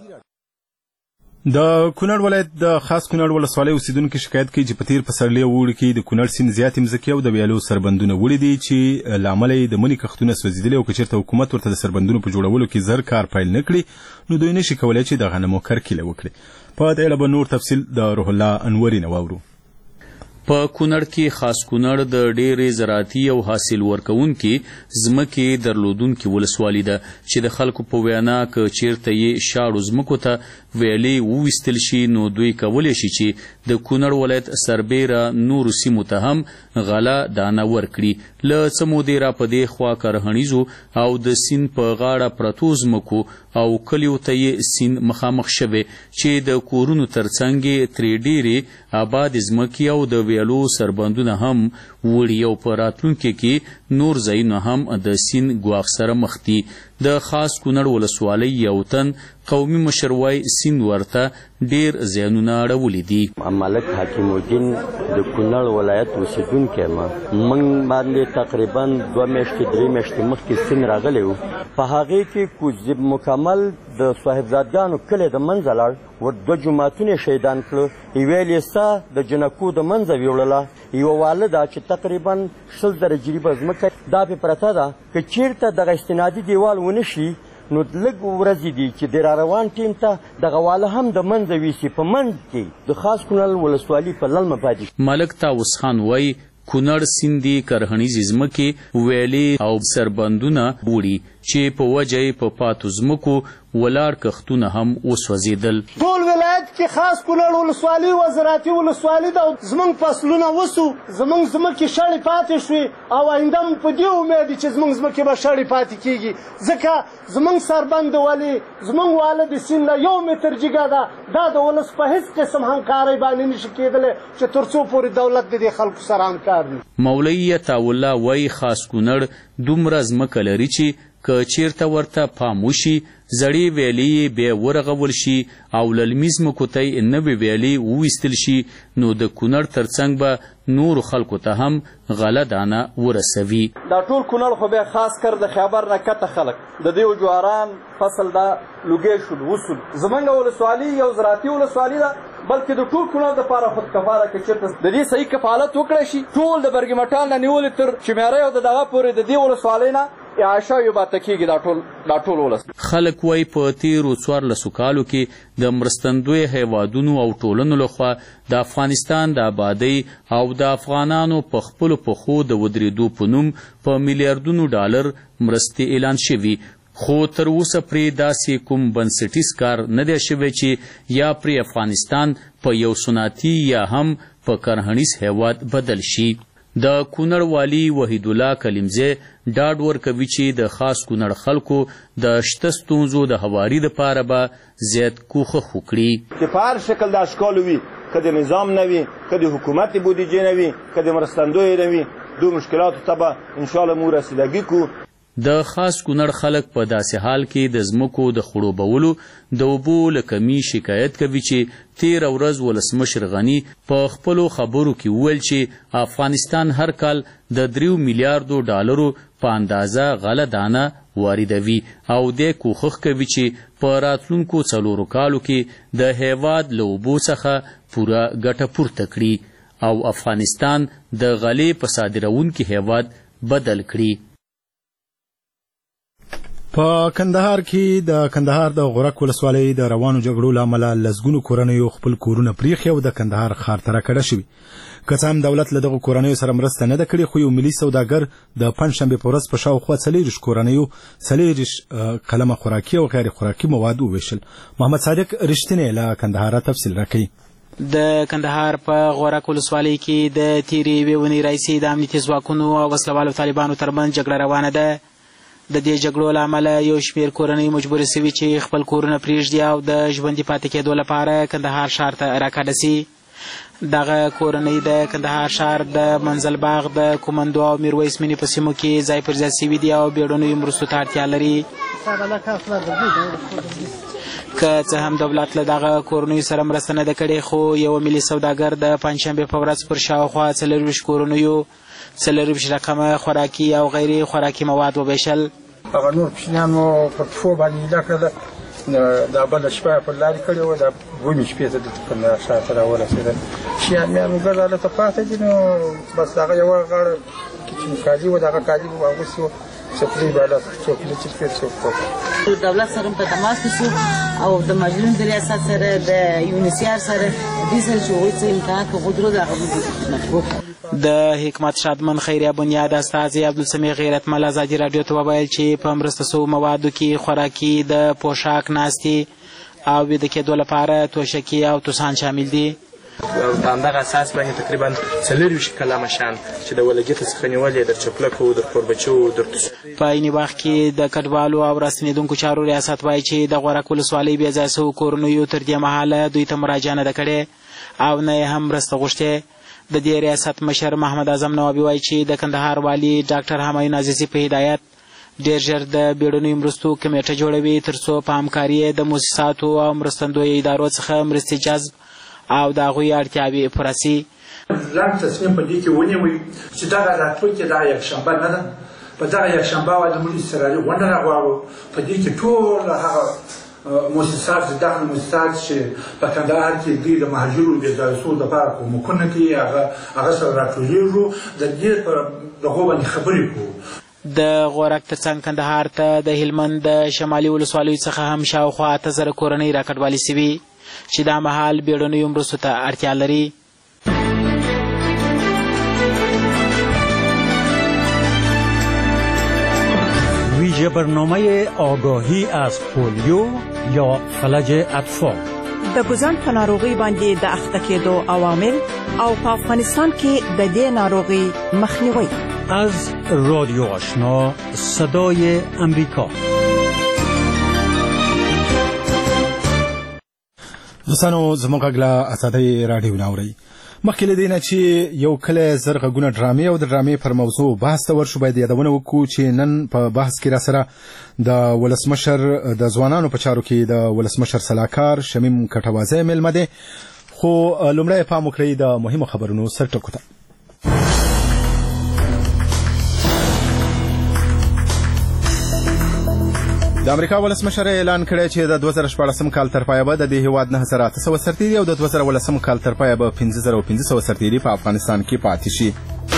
د کونړ ولایت د خاص کونړ ولسوالۍ اوسیدونکي شکایت کوي چې په تیر پسرلي او اوړي کې د کونړ سیند زیاتې مځکې او د ویالو سربندونه وړي دي چې له امله یې د مني کښتونه سوځېدلي او که چېرته حکومت ورته د سربندونو په جوړولو کې زر کار پیل نه کړي نو دوی نشي کولی چې د غنمو کرکیله وکړي. په دې اړه به نور تفصیل د روح الله انوري نه واورو.
په کونړ کې خاص کونړ د ډېرې زراعتي او حاصل ورکوونکي ځمکې درلودونکي ولسوالي ده چې د خلکو په وینا که چیرته یې شاړو ځمکو ته ویالې وویستل شي نو دوی کولی شي چې د کونړ ولایت سربیره نورو سیمو ته هم غله دانه ورکړي. له څه مودې را په دې خوا کرهڼیزو او د سیند په غاړه پرتو ځمکو او کلیو ته یې سیند مخامخ شوی چې د کورونو ترڅنګ یې ترې ډېرې آبادې ځمکې او د ویالو سربندونه هم وړي او په راتلونکي کې نور ځایونه هم د سیند ګواښ سره مخ دي. د خاص کونړ ولسوالۍ یو تن قومي مشر وایي سیند ورته ډېر زیانونه اړولي دي.
ملک حکیم الدین د کونړ ولایت اوسېدونکی یم. موږ باندې تقریبا 2 میاشتې 3 میاشتې مخکې سیند راغلی و. په هغې کې مکمل د صاحبزادګانو کلی د منځه لاړ، ور 2 جوماتونه شهیدان کړه، یوې لیسه د جنکو د منځه ویوړله، یوه واله ده چې تقریبا 100 درجې به ځمکه دا پې پرته ده. که چیرته دغه استنادي دیوال ونه شي نو لږ ورځې دي چې د راروان ټیم ته دغه واله هم د منځه ویسي. په منځ کې د خاص کونړ ولسوالي په للمه پاتې.
ملک طاووس خان وایي کونړ سیند کرهڼیزې ځمکې ویالې او سربندونه وړي چې په وجه یې په پاتو ځمکو ولاړ کښتونه هم وسوځېدل.
ټول ولایت کې خاص کونړ ولسوالي او زراعتي ولسوالي د زمونږ فصلونه وسو، زمونږ ځمکې شړې پاتې شوې او آینده مو په دې امید چې زمونږ ځمکې به شړې پاتې کېږي، ځکه زمونږ سربند ولې زمونږ واله د سیند نه 1 متر جګه ده. دا د ولس په هیڅ قسم همکارۍ باندې نشي کېدلی چې تر څو پورې دولت د دې خلکو سره همکار وي.
مولوي عطاالله وایي خاص کونړ دومره ځمکه لري چې که چیرته ورته پام وشي زړې ویلې بیا ورغول شي او للمي ځمکو ته یې نوې ویلې وویستل شي نو د کونړ ترڅنګ به نورو خلکو ته هم غله دانه ورسوي.
دا ټول کونړ خو بیا خاص کر د خیبر نه کته خلک د دې جواران فصل دا لوګی شول وسول. زمونږ ولسوالي یو زراعتي ولسوالي ده، بلکې د ټول کونړ دپاره خودکفاره که چېرته د دې صحیح کفالت وکړی شي ټول د برګمټال نه نیولې تر چمیرۍ او د دغه پورې د دې ولسوالۍ نه اعاشه یو باته کېږي دا ټول ولس.
خلک وایي په تېرو 14 کالو کې د مرستندوی هیوادونو او ټولنو لخوا د افغانستان د آبادۍ او د افغانانو په خپلو پښو د ودرېدو په نوم په میلیاردونو ډالر مرستې اعلان شوي، خو تر اوسه پرې داسې کوم بنسټیز کار نه دی شوی چې یا پرې افغانستان په یو صنعتي یا هم په کرهنیز هیواد بدل شي. د کونړ والي وحید الله کلیمزی ډاډ ورکوي چې د خاص کونړ خلکو د شته ستونزو د هواري دپاره به زیات کوښښ وکړي.
چې په هر شکل د اشکالو وي، که د نظام نه وي، که د حکومت بودیجې نه وي، که د مرستندویې نه وي، دو مشکلاتو ته به انشاءالله موږ رسیدګي کوو.
د خاص کونړ خلک په داسې حال کې د ځمکو د خړوبولو د اوبو له کمي شکایت کوي چې تېره ورځ ولسمشر غني په خپلو خبرو کې وویل چې افغانستان هر کال د 3 میلیاردو ډالرو په اندازه غله دانه واردوي او دې کوښښ کوي چې په راتلونکو 4 کالو کې د هیواد له اوبو څخه پوره ګټه پورته کړي او افغانستان د غلې په صادروونکي هیواد بدل کړي.
په کندهار کې د کندهار د غورک ولسوالۍ د روانو جګړو له امله لسګونو کورنیو خپل کورونه پریښي او د کندهار ښار ته راکډه شوي. که څه هم دولت له دغو کورنیو سره مرسته نه ده کړې، خو یو ملي سوداګر د پنجشنبې په ورځ په شاوخوا 40 کورنیو 40 قلمه خوراکي او غیر خوراکي مواد وویشل. محمد صادق رښتینی له کندهار تفصیل راکوي.
د کندهار په غورک ولسوالۍ کې د تیرې یوې اونۍ راهیسې د امنیتي ځواکونو او وسلوالو طالبانو ترمنځ جګړه روانه ده. د دې جګړو له امله یو شمېر کورنۍ مجبورې سوي چې خپل کورونه پرېږدي او د ژوندي پاتې کېدو لپاره کندهار ښار ته راکډه سي. دغه کورنۍ د کندهار ښار د منزل باغ د کومندو او میرویس مینې په سیمو کې ځای پر ځای سوي دي او بیړنیو مرستو ته اړتیا لري. که څه هم دولت له دغه کورنیو سره مرسته نه ده کړې، خو یو ملي سوداګر د پنجشنبې په ورځ پر شاوخوا 40 کورنیو 40 رقمه خوراکي او غیر خوراکي مواد وویشل.
هغه نور کوچنیان مو په پښو باندې ایله کړله، دا بله شپه په لارې کړې وه، دا 2 شپې ته دلته کندهار ښار ته راورسېدل. شیان میان مو ګرد هلته پاته دي، نو بس هغه یوه غاړه کچن کالي وه، د هغه کالي مو اغوستي وه، څپلۍ به هلته څوک لچرکې څوک پوکه.
دولت سره په تماس کې شو او د مجلس د ریاست سره د یونیسیار سره دې سره چې هغوی څه امکانات وغوښتلو د هغه مطلوب.
د حکمت شادمن خیریه بنیاد استازی عبدالسمیع غیرتمل ازادي راډیو ته وویل چې په مرسته سوو موادو کې خوراکي، د پوشاک ناستې او ویده کېدو لپاره توشکې او توسان شامل دي.
په همدغه اساس باندې تقریبا 40 کلمه شیان چې د ولګیته څخه نیولې در چپلکو، در کوربچو، در
په عین وخت کې د کډوالو او راستنېدونکو چارو ریاست وایي چې د غورک ولسوالۍ بې ځای سوو کورنیو تر دې مهاله دوی ته مراجعه نه ده کړې او نه یې هم مرسته غوښتې. د دې ریاست مشر محمد اعظم نوابي وایي چې د کندهار والي ډاکټر همایون عزیزي په هدایت ډېر ژر د بیړنیو مرستو کمیټه جوړوي تر څو په همکاري د مؤسساتو او مرستندویو ادارو څخه مرستې جذب او د هغوی اړتیاوې پوره سي.
لنډ تصمیم په دې کې ونیوئ چې دغه راتلونکې دغه یکشنبه نه ده، په دغه یکشنبه باید موږ اضطراري غونډه راغواړو. په دې کې ټول هغه مؤسسات داخل مؤسسات چې په کندهار کې دوی د مهاجرو بې ځایه سوو دپاره کومکونه کوي، هغه سره راټولېږو، د دې په دغو باندې خبرې کوو.
د غورک ترڅنګ کندهار ته د هلمند د شمالي ولسوالیو څخه هم شاوخوا 8,000 کورنۍ راکډوالې سوي چې دا مهال بیړنیو مرستو ته اړتیا لري.
پروژه برنامه آگاهی از پولیو یا فلج اطفال.
د ګوزن په ناروغي باندې د اخته کېدو عوامل او په افغانستان کې د دې ناروغي مخنیوي.
از رادیو آشنا صدای امریکا.
دوستانو زموږ غږ له ازادۍ راډیو نه اورئ. مخکې له دې نه چې یو کلی زر غږونه ډرامې او د ډرامې پر موضوع بحث ته ورشو باید یادونه وکړو چې نن په بحث کې راسره د ولسمشر د ځوانانو په چارو کې د ولسمشر سلاکار شمیم کټوازی مېلمه دی. خو لومړی پام وکړئ د مهمو خبرونو سرټکو ته. د امریکا ولسمشر اعلان کړی چې د 2014 کال تر پایه به د دې هیواد 9800 سرتیري او د 2018 کال تر پایه به 5500 سرتیري په افغانستان کې پاتې شي.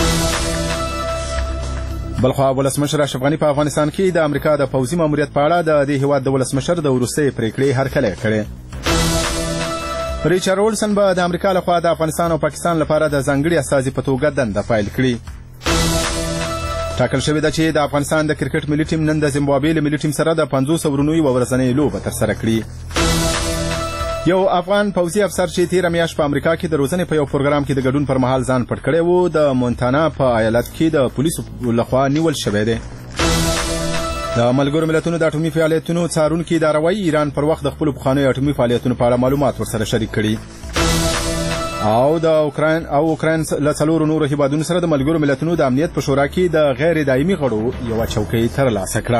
بلخوا ولسمشر اشرف غني په افغانستان کې د امریکا د پوځي ماموریت په اړه د دې هیواد د ولسمشر د وروستۍ پریکړې هرکلی کړې. ریچارډ ویلسن به د امریکا لخوا د افغانستان او پاکستان لپاره د ځانګړي استازي په توګه دنده پیل کړي. ټاکل شوې ده چې د افغانستان د کرکټ ملي ټیم نن د زیمبابوې له ملي ټیم سره د 500 ورونی او ورځنۍ لوبه ترسره کړي. یو افغان پوځي افسر چې تیره میاشت په امریکا کې د روزنې په یو پروګرام کې د ګډون پر مهال ځان پټ کړی و د مونتانا په ایالت کې د پولیسو لخوا نیول شوی دی. د ملګرو ملتونو د اټومي فعالیتونو څارونکي اداره وايي ایران پر وخت د خپلو پخوانیو اټومي فعالیتونو په اړه معلومات ورسره شریک کړي. او د اوکراین له څلورو نورو هیوادونو سره د ملګرو ملتونو د امنیت په شورا کې د غیر دایمي غړو یوه چوکۍ ترلاسه کړه.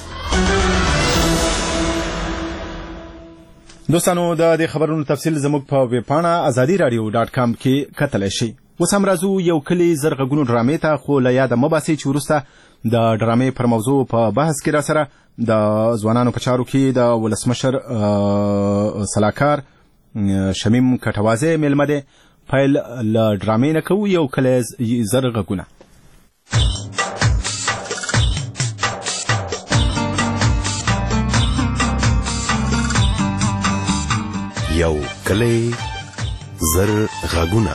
دوستانو د دې خبرونو تفصیل زموږ په ویبپاڼه azadi.radio.com کې کتلی شئ. اوس هم راځو یو کلي زر غږونو ډرامې ته، خو له یاده مه باسئ چې وروسته د ډرامې پر موضوع په بحث کې راسره د ځوانانو په چارو کې د ولسمشر سلاکار شمیم کټوازی مېلمه دی. پیل له ډرامې نه کوو یو کلی زر غږونه.
یو کلی زر غږونه.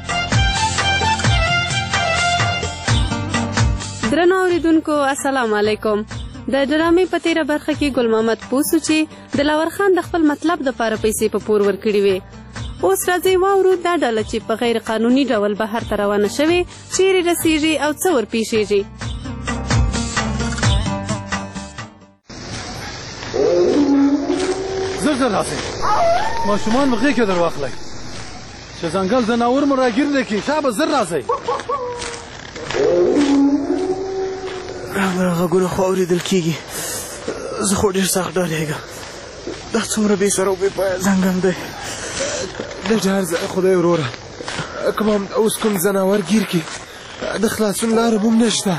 درنو اوریدونکو السلام علیکم. د ډرامې په تیره برخه کې ګل محمد پوسو چې دلاور خان د خپل مطلب دپاره پیسې په پور ورکړي وې. اوس راځئ واورو دا ډله چې په غیر قانوني ډول بهر ته روانه شوې چیرې رسیږي او څه ورپېښېږي.
زر زر راسئ، ماشومان مو غېږ کې در واخلئ چې ځنګل ځناور مو راګیر نه کړي. شابه زر راسئ.
همغه غږونه خو اورېدل کېږي. زه خو ډېر سخت ډارېږم. دا څومره بې سره او بې پایه ځنګل دی.
د ډار ځای خدای وروره، کوم اوس کوم ځناور گیر کړي د خلاصون لاره به هم نشته.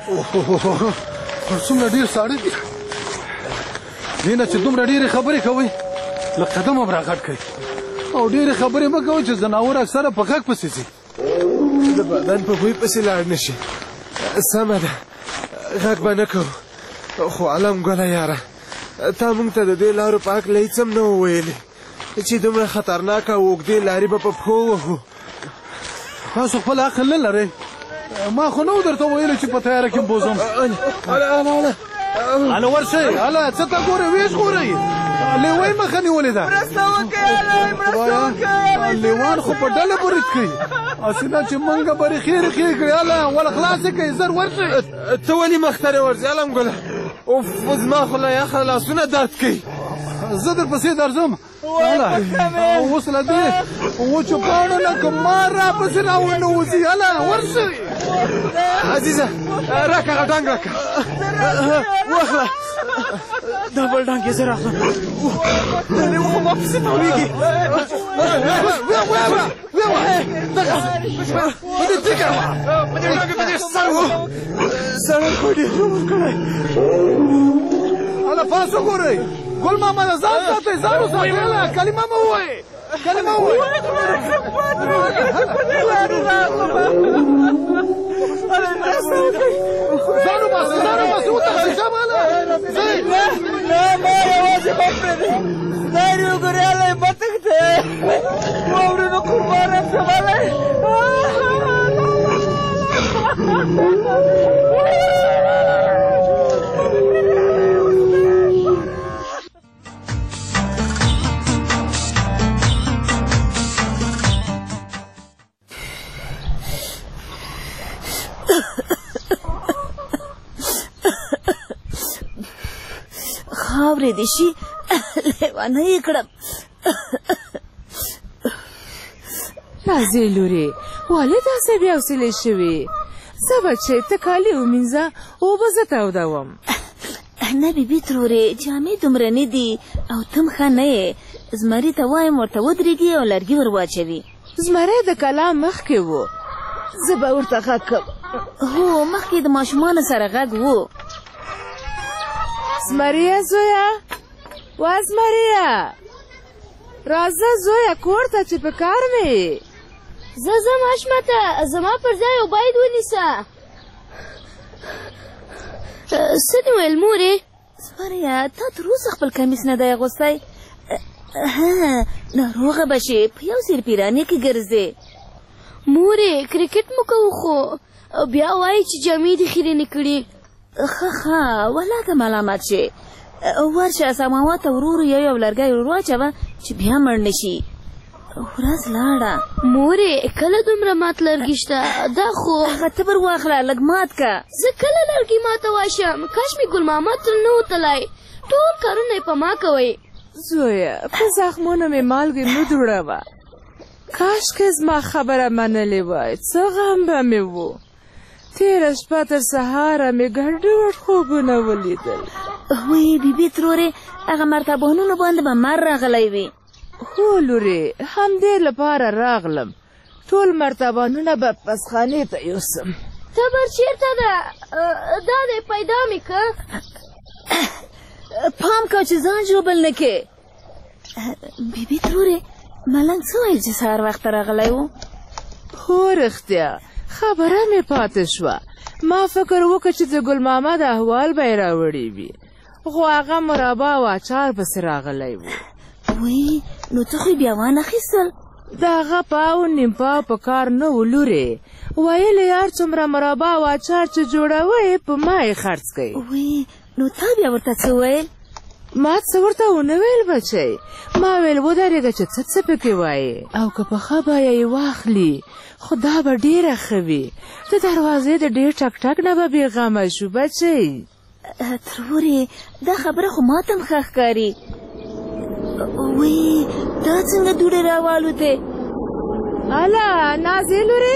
څومره ډېر ساړه دي. دې نه چې دومره ډېرې خبرې کوئ له قدمه به راغټ کوئ او ډېرې خبرې مه کوئ چې ځناور اکثره په غږ پسې ځي.
د بدن په بوی پسې لاړ نه شي. سمه ده، غږ به نه کوو. خو علم ګله یاره، تا موږ ته د دې لارو په هکله هېڅ هم نه و ویلې چې دومره خطرناکه او اوږدې لارې به په پښو وهو.
تاسو خپل عقل نه لرئ. ما خو نه و درته ویلې چې په تیاره کې بوزم. هله ورشئ، هله څه ته ګورئ، ویې ژغورئ. لیوۍ مخه نیولې ده. لیوان خو په ډله برید کوي. هسې نه چې منګه به ریخې ریخې کړي. هله ول خلاصې کوي، زر ورشئ.
ته ولې مخته راورځې علم ګله؟ اوف زما خو له یخه لاسونه درد کوي.
زه در پسې درځم. اوس له دې وچو پاڼو نه که مار را پسې راونوځي. هله ورشئ.
عزیزه راکه هغه ډنګ راکه.
واخله دا بل ډنګ یې زه راخلم. دا لیوه خو ما پسې تاویږي. سړک خو ډېر ژور کړی.
هله پاس وګورئ. ګل محمده ځان ساتئ، ځان وساتئ. هله کلمه مه ووایئ، کلمه ووایئ. ځان وباسئ، ځان وباسئ، وتښتئ. ښه هله ځئ.
نه ما یوازې مه پرېږدئ. خدای دې وګورئ، هله یې مه تښتئ. واورینو قربان یم شم. هله
خاورې دې شي لیوانه یې کړم.
راځئ لورې ولې داسې بې حوصلې شوې؟ ځه بچې ته کالي ومینځه اوبه زه تودوم.
نه بیبي ترورې جامې دومره نه دي او ته ښه نه یې. زمري ته وایم ورته ودرېږي او لرګي ور واچوي.
زمری د کلا مخکې و، زه به ورته غږ کړم.
هو مخکې د ماشومانو سره غږ و.
زمریه زویه وا زمریه راځه زویه کور ته چې په کار مې.
زه ځم حشمته زما پر ځای عبید ونیسه. څه دې ویل مورې؟
زمریه تا تر اوسه خپل کمیس نه دی اغوستی؟ ناروغه به شې په یو ځیر پیرانې کې ګرځې.
مورې کرکټ مو کوو خو بیا وایي چې جامې دې خیرنې کړي.
ښه ولا ته ملامت شې. ورشه سماوات ته ورو یو لرګی ور واچوه چې بیا مړ نه شي. ورځ لاړه.
مورې کله دومره مات لرګي شته؟ دا خو
هغه تبر واخله لږ مات که.
زه کله لرګي ماته واشم؟ کاش مې ګل ماما تر نه وتلی. ټول کارونه یې په ما کوئ.
زویه په زخمونو مې مالګې مه دوړوه. کاشکې زما خبره منلې وای څه غم به مې و. تېره شپه تر سهاره مې ګډوډ خوبونه ولیدل.
وی بیبي ترورې هغه مرتبانونو باندې به مر راغلی وي.
هو لورې همدې لپاره راغلم. ټول مرتبانونه به پسخانې ته یوسم.
تبر چېرته ده؟ دا دی پیدا مې که.
پام کوه چې ځان ژوبل نه کې. بیبي ترورې ملنګ څه ویل چې سهار وخته راغلی و؟
هو رښتیا خبره مې پاتې شوه. ما فکر وکړ چې د ګل ماما د احوال به یې راوړي وي، خو هغه مرابا او اچار پسې راغلی و.
وی نو ته خو یې بیا وانخیستل؟
د هغه پاو نیم پاو په کار نه و لورې. ویل یې هر څومره مرابا او اچار چې جوړوئ په ما یې خرڅ کوئ.
وی نو تا بیا ورته څه ویل؟
ما څه ورته ونه ویل بچی. ما ویل ودرېږه چې څه پکې وایې او که په ښه بیه یې واخلي خو دا به ډېره ښه وي. د دروازې د ډېر ټک ټک نه به بېغمه شو بچی.
ترورې دا خبره خو ما ته هم ښه ښکاري. وی دا څنګه دوړې راوالوتې؟
اله نازې لورې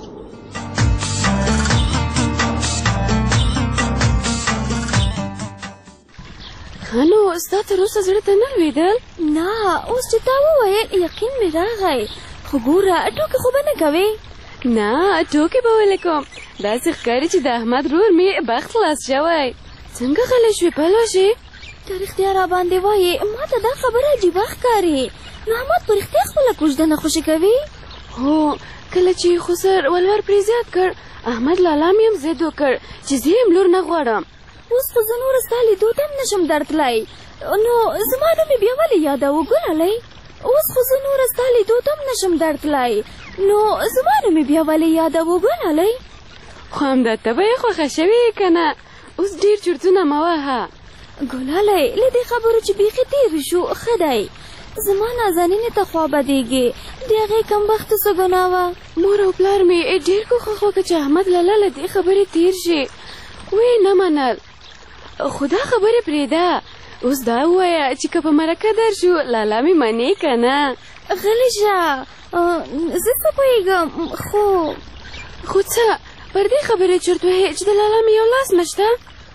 نو ستا تر اوسه زړه ته نه لوېدل؟ نه اوس چې تا وویل یقین مې راغی. خو ګوره ټوکې خو به نه کوې؟
نه ټوکې به ولې کوم؟ داسې ښکاري چې د احمد رور مې بخت خلاص شوی.
څنګه غلی شوې پلوشې؟ ته رښتیا راباندې وایې ما ته دا خبره عجیبه ښکاري. نو احمد په رښتیا خپله کوژدنه خوشي کوي؟
هو کله چې خسر ولور پرې زیات کړ احمد لالا مې هم ضد وکړ چې زه یې لور نه غواړم.
اوس خو زه نوره ستا لیدو ته هم نشم درتلی. نو زما نوم یې بیا ولې یادوه ګلالۍ؟ اوس خو زه نوره ستا لیدو ته هم نشم درتلی. نو زما نوم یې بیا ولې یادوه ګلالۍ؟
خو همدا ته به یې خوښه شوې یې که نه؟ اوس ډېر چرتونه مه وهه.
ګلالۍ له دې خبرو چې بیخي تېر شو ښه دی. زما نازنینې ته خوا بدېږي. د هغې کمبختو څه ګناه وه؟
مور او پلار مې ډېر کوښښ وکړه چې احمد لالا له دې خبرې تېر شي. ویې نه منل. خو دا خبرې پرېږده. اوس دا ووایه چې که په مرکه درشو لالا مې منې که نه؟
غلی شه زه څه پوهېږم.
خو څه پر دې خبرې چرت وهې چې د لالا مې یو لاس نشته؟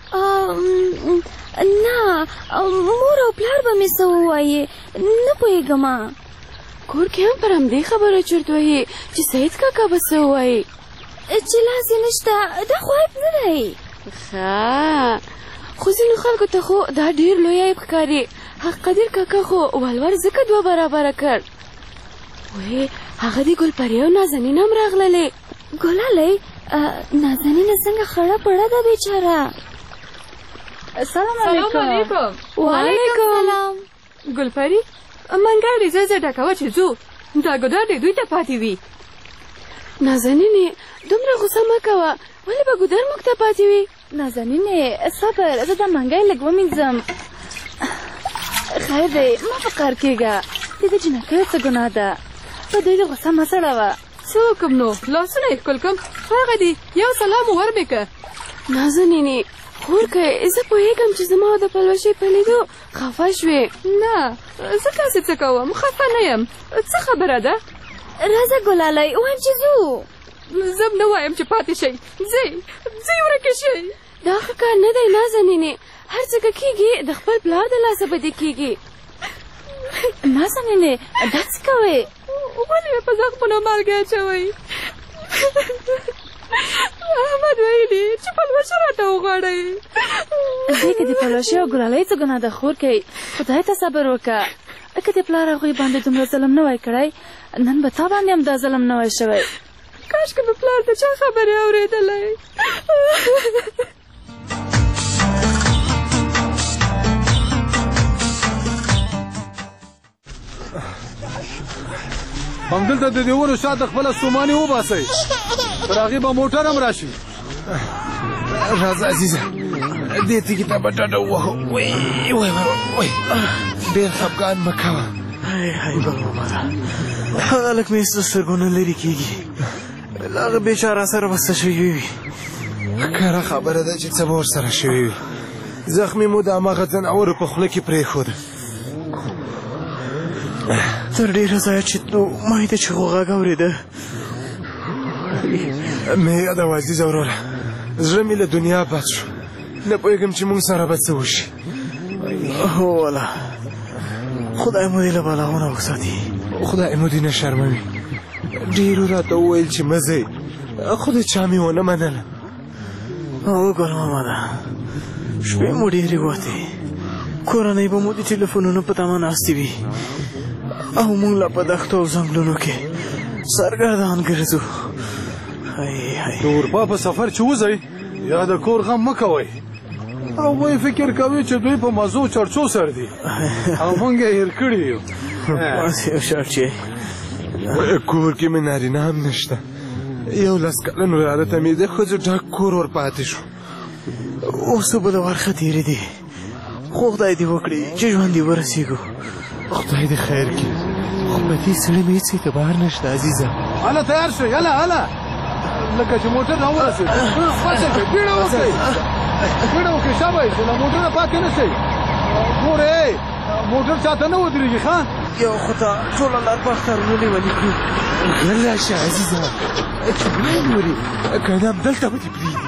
نه مور او پلار به مې څه ووایې نه پوهېږم.
کور کې هم پر همدې خبره چرت وهې چې سید کاکا به څه ووایي؟
چې لاس یې نشته دا خو عیب نه دی.
ښه خو ځینو خلکو ته خو دا ډېر لوی عیب ښکاري. حق قدیر کاکا خو ولور ځکه دوه برابره کړ. وی هغه د ګلپري او نازنین هم راغللې.
ګلالۍ نازنینه څنګه خړه پړه ده بیچاره.
السلام علیکم.
وعلیکم
السلام. ګلپري منګړې زه ډکوه چې ځو دا ګدار دې دوی ته پاتې وي.
نازنینې دومره غوسه مه کوه. ولې به ګودر موږ ته پاتې وي؟
نازنینې صبر زه دا منګی لږ ومینځم. خیر دی مه په قهر کېږه. د دې جنکیو څه ګناه ده؟ په دوی د غوسه مه سړوه.
څه وکړم نو لاسونه یې ښکل کړم هغه دي یو سلام ور مې که.
نازنینې خو
خورکۍ زه پوهېږم چې زما د پلوشۍ په لیدو خفه شوې.
نه زه تاسې څه کوم، خفه نه یم. څه خبره ده؟
راځه ګلالۍ وایم چې ځو.
زه نه وایم چې پاتې شئ، ځئ ورکې شئ.
دا ښه کار نه دی نازنینې، هر څه که کېږي د خپل پلار د لاسه به دې کېږي. نازنینې دا څه کوې؟
ولې مې په زخمونو مالګې اچوئ؟ احمد ویلي چې پلوشه راته وغواړئ.
دې که د پلوشې او ګلالۍ څه ګناه ده خورکۍ، خدای ته صبر وکړه. که د پلار هغوی باندې دومره ظلم نه وای کړی، نن به تا باندې هم دا ظلم نه وای شوی.
کاشکې مې پلار د چا خبرې اورېدلی.
همدلته د دې ونو شاته خپله ستوماني وباسئ، تر هغې به موټر هم راشي.
راځه عزیزه، دې تیږې ته به ډډه ووهو. ډېر خفګان مه کوه.
بابا هغه لږ مې له سترګو نه لرې کېږي، له هغه بېچاره سره به څه شوي وي.
ښکاره خبره ده چې څه به ورسره شوي وي. زخمې مو د هماغه ځناورو په خوله کې پرېښوده.
تر ډېره ځایه چې ما یې د چغو غږ اورېده.
مې یاده وه عزیزه وروره، زړه مې له دنیا بد شو. نه پوهېږم چې موږ سره به څه وشي.
هو والا خدای مو دې له بلاغونه وساتي.
خدای مو دې نه شرموي. ډېرو راته وویل چې مه ځئ، خو د چا مې ونه منله.
هو ګل مامده، شپې مو ډېرې وتې، کورنۍ به مو د ټلیفونونو په تمه ناستې وي او موږ لا په دښتو او ځنګلونو کې سرګردان ګرځو.
د اروپا په سفر چې وځئ، یا د کور غم مه کوئ. هغوی فکر کوي چې دوی په مزو چرچو سر دي او موږ یې هېر کړي یو.
یو شرط چې
کور کې مې نارینه هم نشته. 11 کلن ولادته مې د ښځو ډک کور ورپاتې شو.
اوس به د ورخه تېرې دي، خو خدای دې وکړي چې ژوندي ورسېږو.
خدای دې خیر کړي، خو په دې سړي مې هېڅ اعتبار نشته عزیزه.
هله تیار شئ، هله لکه چې موټر راورسېد پاڅئ، بیړه وکړئ، شابه یې، له موټره پاتې نه شئ. ګورئ موټر چاته نه ودرېږي. ښه
یو خو ته ټوله لار په اخترونو لیوني کړو.
غلی شه عزیزه، چې بیا ګورې که نه همدلته به دې پرېږدي.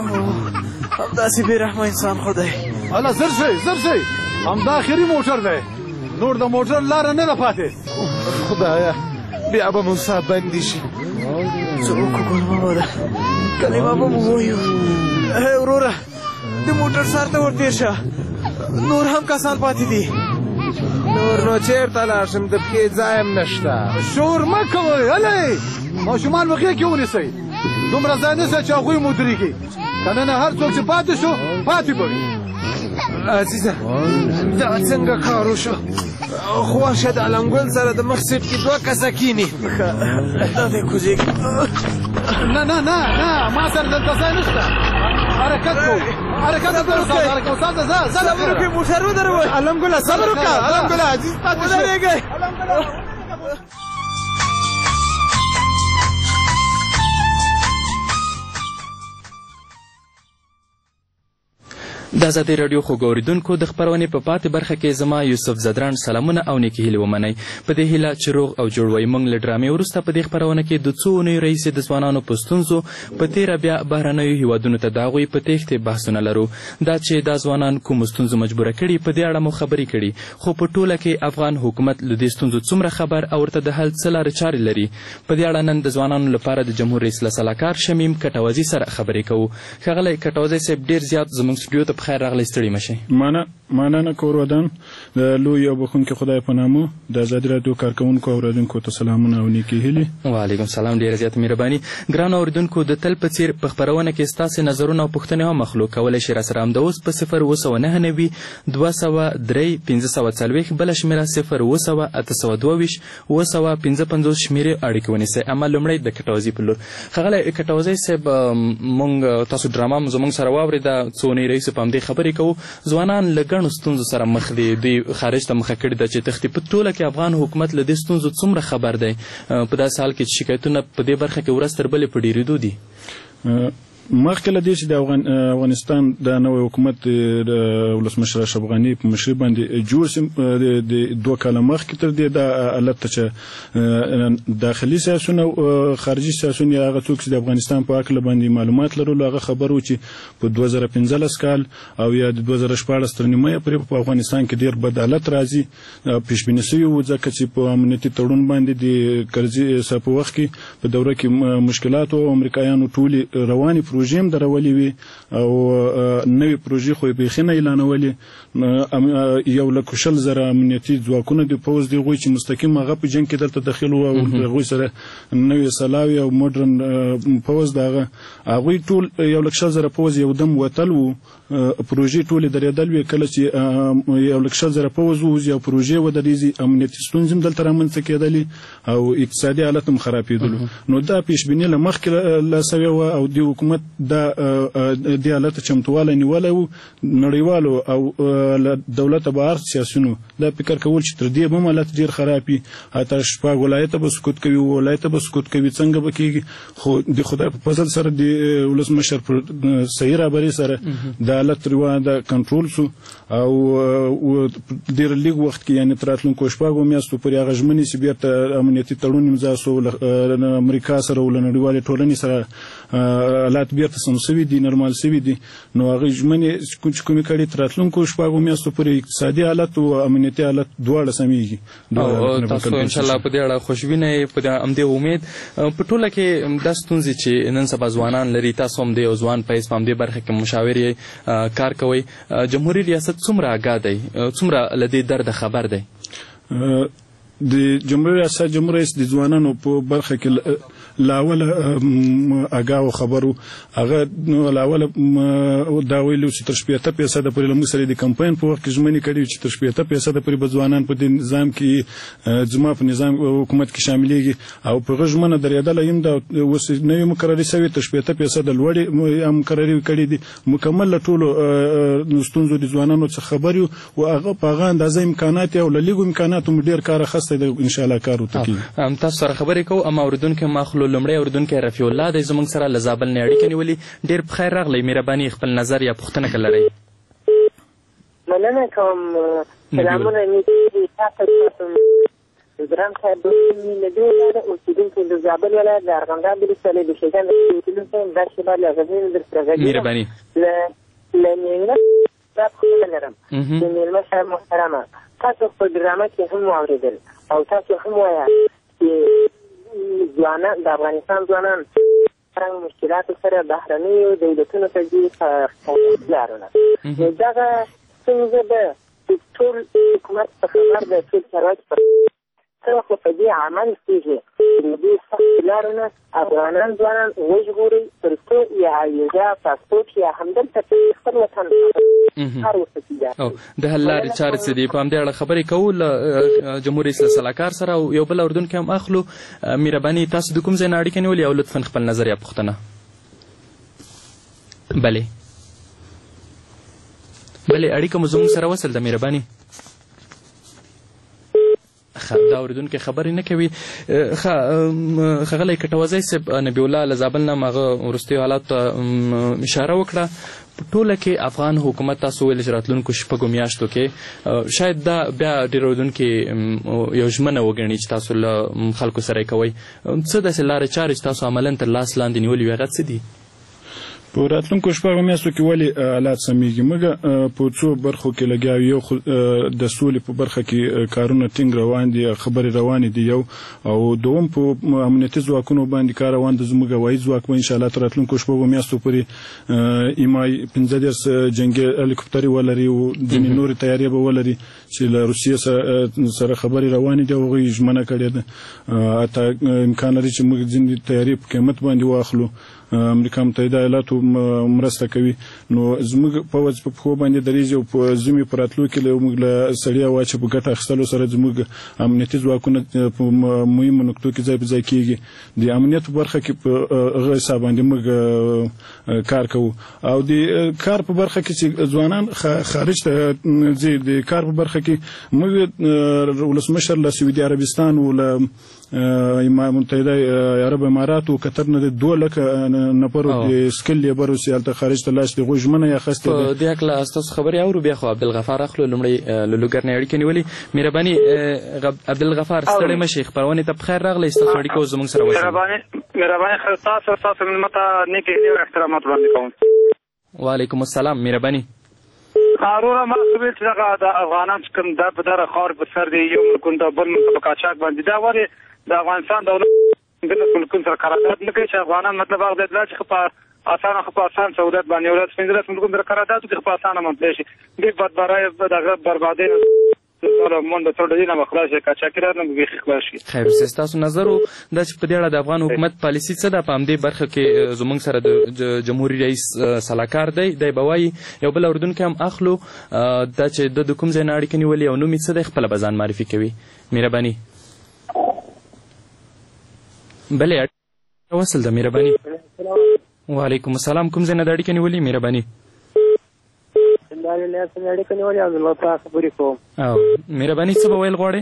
همداسې بې رحمه انسان خو دی.
هله زر شئ، همدا اخري موټر دی، نور د موټر لاره نه ده پاتې.
خدایه بیا به مو ساه بندې شي.
څه وکړو ګل مامده، کلمه به مو ووایو. وروره د موټر سر ته ورتېر شه، نور هم کسان پاتې دي.
نور نو چېرته لاړ شم، د پښې ځای هم نشته.
شور مه کوئ، هلئ ماشومان مخې کې ونیسئ، دومره ځای نیسئ چې هغوی مو ودرېږي، که نه هر څوک چې پاتې شو پاتې به وي.
عزیزه دا څنګه کار وشو؟ خو ورشه د علمګل سره د مخ سیټ کې 2 کسه کیني.
دا دی کوزېږي.
نه ما سره دلته ځای نشته. حرکت کوو، استاده ځه
صبر وکړئ، موټر ودروئ.
علمګله صبر وکړه، علمګله عزیز پاتې شو.
ودرېږئ.
د ازادۍ راډیو خوږ اورېدونکو د خپرونې په پاتې برخه کې زما یوسف زدران سلامونه او نیکې هیلې ومنئ. په دې هیله چې روغ او جوړ وئ. موږ له ډرامې وروسته په دې خپرونه کې د څو اونیو راهیسې د ځوانانو په ستونزو په تېره بیا بهرنیو هیوادونو ته د هغوی په تېښتې بحثونه لرو. دا چې دا ځوانان کومو ستونزو مجبوره کړي په دې اړه مو خبرې کړي، خو په ټوله کې افغان حکومت له دې ستونزو څومره خبر او ورته د حل څه لارې چارې لري. په دې اړه نن د ځوانانو لپاره د جمهور رئیس له سلاکار شمیم کټوازي سره خبرې کوو. ښاغلی کټوازي صاحب، ډېر زیات زموږ سټوډیو ته په خیر راغلی، ستړي مه شئ.
مننه کور ودان د لوی او بخښونکي خدای په نامه د ازادي راډیو کارکوونکو او اورېدونکو ته سلامونه او نیکې هیلې.
وعلیکم سلام، ډېره زیاته مهرباني. ګرانو اورېدونکو، د تل په څېر په خپرونه کې ستاسې نظرونه او پوښتنې هم مخلو کولی شئ راسره همداوس په 0992 203 540 بله شمېره 0822 755 شمېرې اړیکې ونیسئ. اما لومړی د کټوازي په لور. ښاغلی کټوازي صاحب، موږ تاسو ډرامه زموږ سره واورېده، څو اونۍ راهیسې په همدې خبرې کوو. ځوانان له ګڼو ستونزو سره مخ دي، دوی خارج ته مخه کړې ده چې تښتي. په ټوله کې افغان حکومت له دې ستونزو څومره خبر دی؟ په داسې حال کې چې شکایتونه په دې برخه کې ورځ تر بلې په ډېرېدو دي.
مخکې له دې چې د افغانستان د نوی حکومت د ولسمشر اشرف غني په مشرۍ باندې جوړ شي د 2 کاله مخکې تر دې دا حالت ته چې داخلي سیاسونه او خارجي سیاسونه هغه څوک چې د افغانستان په اړه باندې معلومات لرلو هغه خبر و چې په 2015 کال او یا د 2014 تر نیمه پورې په افغانستان کې ډېر بد حالت راځي پیشبیني شوي و ځکه چې په امنیتي تړون باندې د کرزي په وخت کې په دوره کې مشکلات او امریکایانو ټولې رواني پروژې هم درولې وي او نوې پروژې خو یې بیخي نه اعلانولې 1,00,000 امنیتي ځواکونه د پوځ دي هغوی چې مستقیم هغه په جنګ کې دلته داخل وو او هغوی سره نوې سلاوي او موډرن پوځ د هغوی ټول 1,00,000 پوځ یو دم وتل وو پروژې ټولې درېدل وي کله چې 1,00,000 پوځ ووځي او پروژې ودرېږي امنیتي ستونزې هم دلته رامنځته کېدلې او اقتصادي حالت هم خرابېدلو نو دا پیشبیني له مخکې لا سوې وه او د حکومت دا دې حالت چمتوالی نیولی و نړیوالو او دولته بهر سیاسونو دا فکر کول چې تر دې به هم حالت ډېر خراب وي حتی 6 ولایته به سقوط کوي ولایته به سقوط کوي څنګه به کېږي خو د خدای په فضل سره د ولسمشر پر صحیح رهبرۍ سره د حالت دا کنټرول سو او ډېر لږ وخت کې یعنې تر راتلونکو 6 میاشتو پورې هغه ژمنې چې بېرته امنیتي تړون امضا سو له امریکا سره او له نړیوالې ټولنې سره حالات بیرته سم شوي دي نورمال شوي دي نو هغې ژمنې چې کومې کړي تر راتلونکو 6 میاشتو پورې اقتصادي حالت او امنیتي حالت دواړه سمیږي
او تاسو انشاءالله په دې اړه خوشبینه یې په همدې امید په ټوله کې دا ستونزې چې نن سبا ځوانان لري تاسو هم د یو ځوان په حیث په همدې برخه کې مشاور یې کار کوئ جمهوري ریاست څومره آګاه دی څومره له دې درده خبر دی
د جمهوري ریاست جمهور رئیس د ځوانانو په برخه کې لاوله آګاه خبرو هغه لاوله دا ویلو چې تر 80% پورې له موږ سره د کمپاین په وخت کې ژمنې کړي چې تر 80% پورې به ځوانان په دې نظام کې جما په نظام حکومت کې شاملېږي او په هغه ژمنه درېدله یم دا اوس نوې مقررې سوې تر 80% لوړې مقررې کړي دي مکمل له ټولو ستونزو د ځوانانو څخه خبر یو او هغه په هغه اندازه امکانات او له لږو امکاناتو مو ډېر کار اخیستی دی انشاءالله کار ورته کېږي
تاسو سره خبرې کوو اما اورېدونکی ماخلو لومړی اورېدونکی رفیع الله دی زموږ سره له زابل نه اړیکه نیولې ډېر په خیر راغلی مهرباني خپل نظر یا پوښتنه که لرئ
مننه کوم سلامونه مې تاسو ګران صاحب له دې لاره اوسېدونکی د زابل ولایت د ارغنداب ولسوالۍ د شیګان د اوسېدونکی دا شېبه له غزني درته غږېږم
مهرباني
له مېلمه دا پوښتنه لرم د مېلمه صاحب محترمه تاسو په ډرامه کې هم واورېدل او تاسو هم وایاست چې ځوانان د افغانستان ځوانان څرنګه مشکلاتو سره بهرنیو دولتونو ته ځي په لارونه نو دغه ستونزه ده چې ټول حکومت په خبر ده ټول چارواکي څه خو په دې عمل کېږي د دې سختو لارو نه افغانان ځوانان وژغوري تر څو یا ویزا پاسپورټ یا همدلته په خپل وطن کار وکړي
د حل لارې چارې څه دي په همدې اړه خبرې کوو له جمهور رئیس له سلاکار سره او یو بل اورېدونکی هم اخلو مهرباني تاسو د کوم ځای نه اړیکه نیولې او لطفا خپل نظر یا پوښتنه بلې اړیکه مو زموږ سره وصل ده مهرباني دا اورېدونکی خبرې نه کوي ښاغلی کټوازی صاحب نبي الله له زابل نه هغه وروستیو حالاتو ته اشاره وکړه په ټوله کې افغان حکومت تاسو ویل چې راتلونکو 6 میاشتو کې شاید دا بیا ډېر اورېدونکي یو ژمنه وګڼي چې تاسو له خلکو سره یې کوئ څه داسې لارې چارې چې تاسو عملا تر لاس لاندې نیولي وي هغه څه دي
په راتلونکو 6 میاشتو کې ولې حالات سمیږي موږ په څو برخو کې لګیا یو د سولې په برخه کې کارونه ټینګ روان دي خبرې روانې دي یو او دوم په امنیتي ځواکونو باندې کار روان دی زموږ هوایي ځواک به انشاءالله تر راتلونکو 6 میاشتو پورې ایمای 15 جنګي هلیکوپټرې ولري او ځینې نورې تیارې به ولري چې له روسیې سره خبرې روانې دي هغوی ژمنه کړې ده حتی امکان لري چې موږ ځینې تیارې په قیمت باندې واخلو امریکا متحده ایالاتو مرسته کوي نو زموږ پوځ په پښو باندې دریږي او په ژمي په راتلو کې موږ له سړیا واچې په ګټه اخیستلو سره زموږ امنیتي ځواکونه په مهمو نقطو کې ځای په ځای کېږي د امنیت په برخه کې په هغه حساب باندې موږ کار کوو او د کار په برخه کې چې ځوانان خارج ته ځي د کار په برخه کې موږ ولسمشر له سعودي عربستان او له متحده عرب امارات او قطر نه 2 لک نفرو سکل لیبر اوسي هلته خارج ته لاس د غوی ژمنه یې اخیستې ده.
په دې هکله ستاسو خبرې اورو. بیا خو عبدالغفار اخلو لومړی له لوګر نه اړیکې نیولې. مهرباني عبدالغفار ستړی مه شئ، خپرونې ته بخیر راغلی. ستاسو اړیکه اوس زموږ سره وشي.
مهرباني تاسو مېلمه ته نیکې هیلې او احترامات وړاندې کوم.
وعلیکم السلام. مهرباني
وروره ما څه ویل چې دغه د افغانان چې کوم دا په دغه خاور په سر دی یو ملکون د بل ملک په قاچاق باندې دا ولې د افغانستان دولت د ملکون سره قرارداد نه کوي چې افغانان مطلب هغه دی چې په اسان سعودت باندې ولایت 15 ملکون سره قرارداد وکړي په اسانه منتهي شي. دې بدبرای دغه بربادۍ
خیر ستاسو نظر دا چې په دې اړه د افغان حکومت پالیسي څه ده؟ په همدې برخه کې زموږ سره د جمهوریت رئیس سلاکار دی به وایي. یو بل اردوونکی هم اخلو دا چې د کوم ځای نه اړیکه نیولې او نوم یې څه دی، خپله به ځان معرفي کوي. مهرباني بلې وصل ده. مهرباني وعلیکم السلام. کوم ځای نه د اړیکه نیولې؟ مهرباني مهرباني څه به ویل غواړئ؟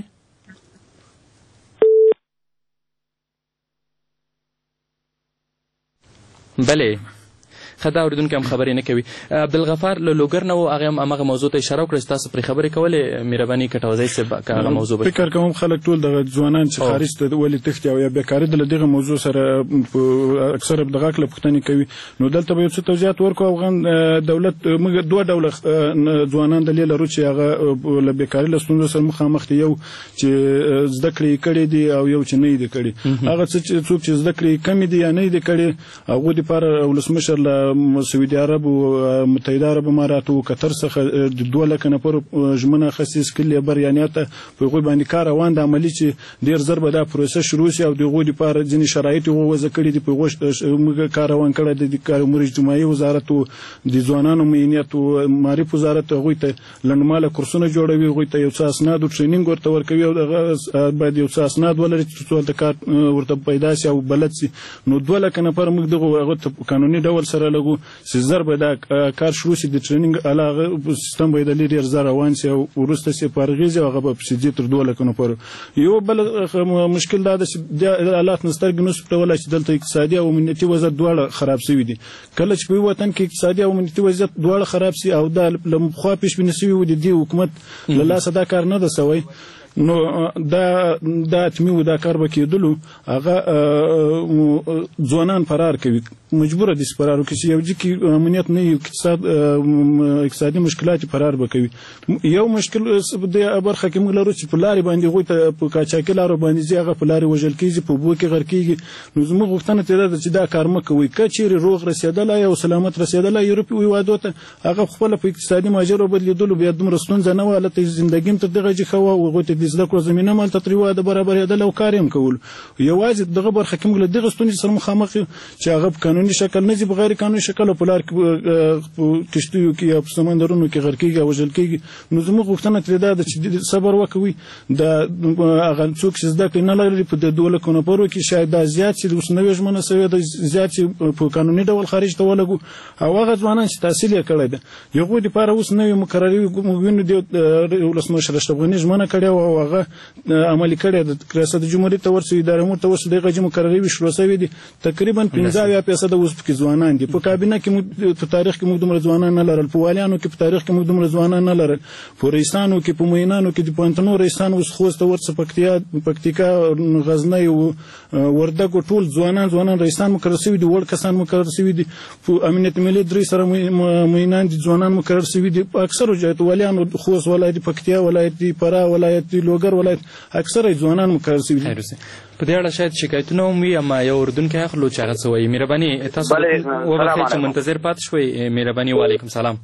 بلې ښه دا اورېدونکي هم خبرې نه کوي. عبدالغفار له لوګر نه و، هغې هم همغه موضوع ته اشاره وکړه چې تاسو پرې خبرې کولې. مهرباني کټوزی صاحب که هغه موضوع
فکر کوم خلک ټول دغه ځوانان چې خارج ته ولې تښتي او یا بیکاري د دغه موضوع سره اکثره دغه کله پوښتنې کوي. نو دلته به یو څه توضیحات ورکړو. افغان دولت موږ دوه ډوله ځوانان دلې لرو چې هغه له بیکاري له ستونزو سره مخامخ دي. یو چې زده کړې کړې دي او یو چې نه یې دي کړې. هغه څوک چې زده کړې کمې دي یا نه یې دي کړې هغوی دپاره ولسمشر له سعودي عرب او متحده عرب امارات او قطر څخه د 2 لک نفر ژمنه اخیستې سکل لیبر یعنې ته په هغوی باندې کار روان د عملي چې ډېر ژر به دا پروسه شروع شي او د هغوی دپاره ځینې شرایط یې وضع کړي دي. په هغوی موږ کار روان کړی د کار امور اجتماعي وزارت او د ځوانانو معینیت او معرف وزارت هغوی ته لنډمهاله کورسونه جوړوي، هغوی ته یو څه اسناد او ټرینینګ ورته ورکوي او دغه باید یو څه اسناد ولري چې څو هلته کار ورته پیدا شي او بلد شي. نو 2 لک نفر موږ دغه هغه ته قانوني ډول سره لګو چې زر به دا کار شروع شي. د ټرینینګ علاوه سیستم به د ډېر زر روان شي او وروسته شي فارغیږي او هغه به پسې تر 2 لک نفر. یو بل مشکل دا ده چې د حالات نسترګې نشو پټولی چې دلته اقتصادي او امنیتي وضعیت دواړه خراب شوي دي. کله چې په وطن کې اقتصادي او امنیتي وضعیت دواړه خراب شي او دا له خوا پیشبیني شوي و د دې حکومت له لاسه دا کار نه ده سوی، نو دا اتمی و دا کار به کېدلو. هغه ځوانان فرار کوي، مجبوره دي چې فرار وکړي چې یو ځای کې امنیت نه وي، اقتصادي مشکلات فرار به کوي. یو مشکل د برخه کې موږ لرو چې په لارې باندې هغوی ته په قاچاقي لارو باندې ځي، هغه په لارې وژل کېږي، په اوبو کې غرق کېږي. نو زموږ غوښتنه ترې ده چې دا کار مه کوئ. که چېرې روغ رسېدلی او سلامت رسېدلی یورپي هېوادو ته هغه خپله په اقتصادي ماجرو بدلېدلو بیا دومره ستونزه نه وه. هلته زندګي هم تر دغه جې ښه وه او هغوی ته د زده کړو زمینه هم هلته ترې وه د برابرېدل او کار یې هم کولو. یوازې دغه برخه کې موږ له دغه ستونزې سره مخامخ یو چې هغه په قانوني شکل نه ځي، په غیر قانوني شکل او په لار کې په کښتیو کې یا په سمندرونو کې غرق کېږي او وژل کېږي. نو زموږ غوښتنه ترې دا ده چې صبر وکوي. د هغه څوک چې زده کړې نه لري په 2 لکو نفرو کې شاید دا زیات شي، اوس نوې ژمنه سوې ده زیات شي په قانوني ډول خارج ته ولګو. او هغه ځوانان چې تحصیل یې کړی ده د هغوی دپاره اوس نوې مقررې موږ وینو د ولسمشر اشرف غني ژمنه کړې وه او هغه عملي کړې ده. ریاست جمهوریت ته ورسوي، ادارې امور ته ورسوي، دغه مقررې وي شروع شوې دي. تقریبا 15% اوس پکې ځوانان دي. په کابینه کې موږ په تاریخ کې موږ دومره ځوانان نه لرل، په والیانو کې په تاریخ کې موږ دومره ځوانان نه لرل، په رئیسانو کې په معینانو کې د پوهنتونو رئیسان اوس خوست ورڅ پکتیکا غزنی او وردګو ټول ځوانان رئیسان مقرر شوي دي، وړ کسان مقرر شوي دي. په امنیت ملي درې سره معینان دي ځوانان مقرر شوي دي. په اکثرو جهت والیانو خوست ولایت، پکتیا ولایت، فراه ولایت، لوګر ولایت اکثره ځوانان مقرر شوي دي.
په دې اړه شاید شکایتونه هم وي، اما یو اردوونکی اخلو چې هغه څه وایي. مهرباني تاسو وبخښئ چې منتظر پاتې شوئ. مهرباني وعلیکم سلام.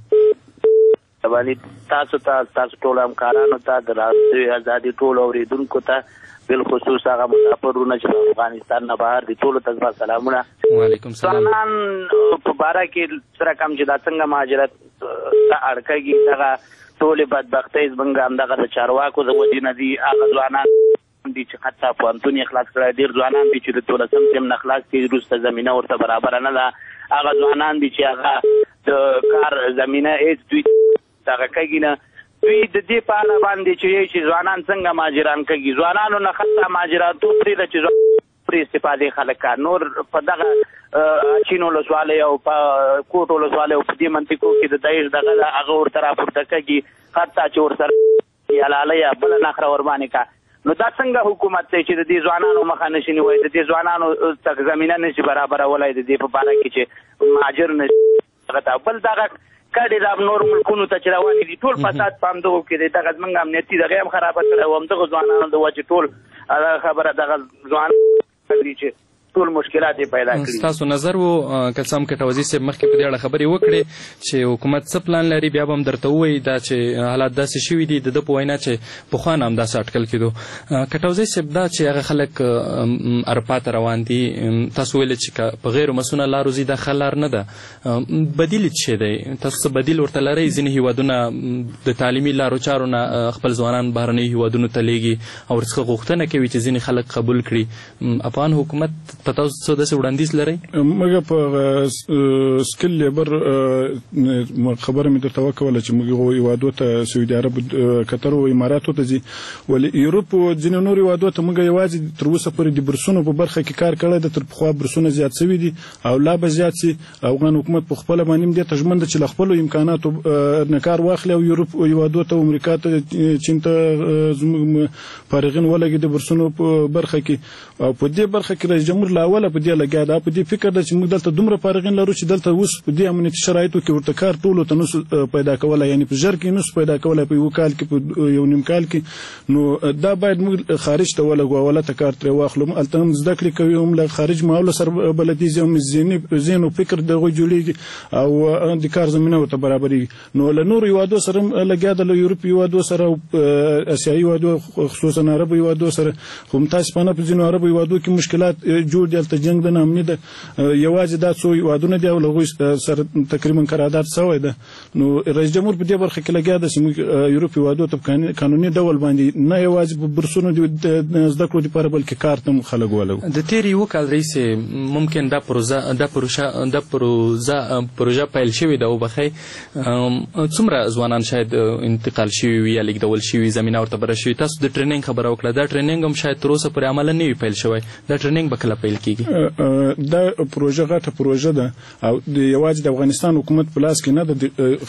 مهرباني تاسو ټول همکارانو ته د راډیو ازادي ټول اورېدونکو ته بالخصوص هغه مسافرونه چې افغانستان نه بهر دي ټولو ته زما سلامونه.
وعلیکم سلام.
ځوانان په باره کې سره کم چې دا څنګه مهاجرت ته اړ کېږي دغه ټولې بدبختۍ زموږ همدغه د چارواکو د وجې نه دي. هغه ځوانان دي چې حتی پوهنتون یې خلاص کړی، ډېر ځوانان دي چې د 12م ټرم نه خلاص کېږي، وروسته زمینه ورته برابره نه ده. هغه ځوانان دي چې هغه د کار زمینه هېڅ دوی دغه کوي نه. دوی د دې په اړه باندې چې ځوانان څنګه مهاجران کوي، ځوانانو نه حتی مهاجراتو پرېږده چې پرې استفادې خلک کار نور په دغه چین ولسوالۍ او کوټ ولسوالۍ او په دې منطقو کې د داعش دغه هغه ورته راپورته کېږي حتی چې ورسره حلاله یا بله نخره ورباندې کا نو دا څنګه حکومت دی چې د دې ځوانانو مخه نشي نیولی د دې ځوانانو ته زمینه نشي برابرولی د دې په باره کې چې مهاجر نشي بل دغه کډې د نور ملکونو ته چې روانې دي ټول فساد په همدغو کې دی دغه زموږ امنیتي دغه هم خرابه کړی او همدغه ځوانانو د وجې ټول خبره دغه ځوان دي چې ټول مشکلات یې پیدا کړي.
ستاسو نظر و که څه هم کټوزي صاحب مخکې په دې اړه خبرې وکړې چې حکومت څه پلان لري بیا به هم درته ووایي دا چې حالات داسې شوي دي د ده په وینا چې پخوا نه همداسې اټکل کېدو. کټوزي صاحب دا چې هغه خلک اروپا ته روان دي تاسو ویلې چې که په غیر مسونه لارو ځي دا ښه لار نه ده بدیل یې څه دی تاسو څه بدیل ورته لرئ ځینې هیوادونه د تعلیمي لارو چارو نه خپل ځوانان بهرنیو هیوادونو ته لیږي او ورڅخه غوښتنه کوي چې ځینې خلک قبول کړي افغان حکومت په تاسو څه داسې وړاندیز لرئ؟
موږ په سکل لیبر خبره مې درته وکوله چې موږ هیوادو ته سعودي عرب قطر او اماراتو ته ځي ولې یوروپ ځینې نور هیوادو ته موږ یوازې تر اوسه پورې د برسونو په برخه کې کار کړی د تر پخوا برسونه زیات شوي دي او لا به زیات شي افغان حکومت په خپله باندې هم دې ته ژمن ده چې له خپلو امکاناتو نه کار واخلي او یوروپ هیوادو ته امریکا ته چین ته زموږ فارغین ولګي د برسونو په برخه کې او په دې برخه کې رئیس جمهور لا اوله په دې لګیا ده په دې فکر ده چې موږ دلته دومره فارغین لرو چې دلته اوس په دې امنیتي شرایطو کې ورته کار ټولو ته نسو پیدا کولی یعنې په ژر کې نسو پیدا کولی په یو کال کې په یو نیم کال کې نو دا باید موږ خارج ته ولګو اولته کار ترې واخلو هلته هم زده کړې کوي هم له خارج ماحول سره بلدیزي هم ذهن او فکر د هغوی جوړېږي او د کار زمینه ورته برابرېږي نو له نورو هیوادو سره هم لګیا ده له یورپ هیوادو سره او اسیایي هیوادو خصوصا عربو هیوادو سره خو متاسفانه په ځینو عربو هیوادو کې مشکلات جوړ دي هلته جنګ ده ناامني ده یوازې دا څو هیوادونه دي او له هغوی سره تقریبا قرارداد شوی ده نو رئیس جمهور په دې برخه کې لګیا ده چې موږ یورپ هیوادو ته په قانوني ډول باندې نه یوازې په برسونو د زده کړو دپاره بلکې کار ته هم خلک ولګو. د
تېر یوه کال راهیسې ممکن دا پروژه پیل شوې ده وبخئ څومره ځوانان شاید انتقال شوي وي یا لیږدول شوي زمینه ورته بره شوي تاسو د ټریننګ خبره وکړه دا ټریننګ هم شاید تر اوسه پورې عملا نه وي پیل شوی دا ټریننګ به کله پیل کېږي؟
دا پروژه غټه پروژه ده او یوازې د افغانستان حکومت په لاس کې نه ده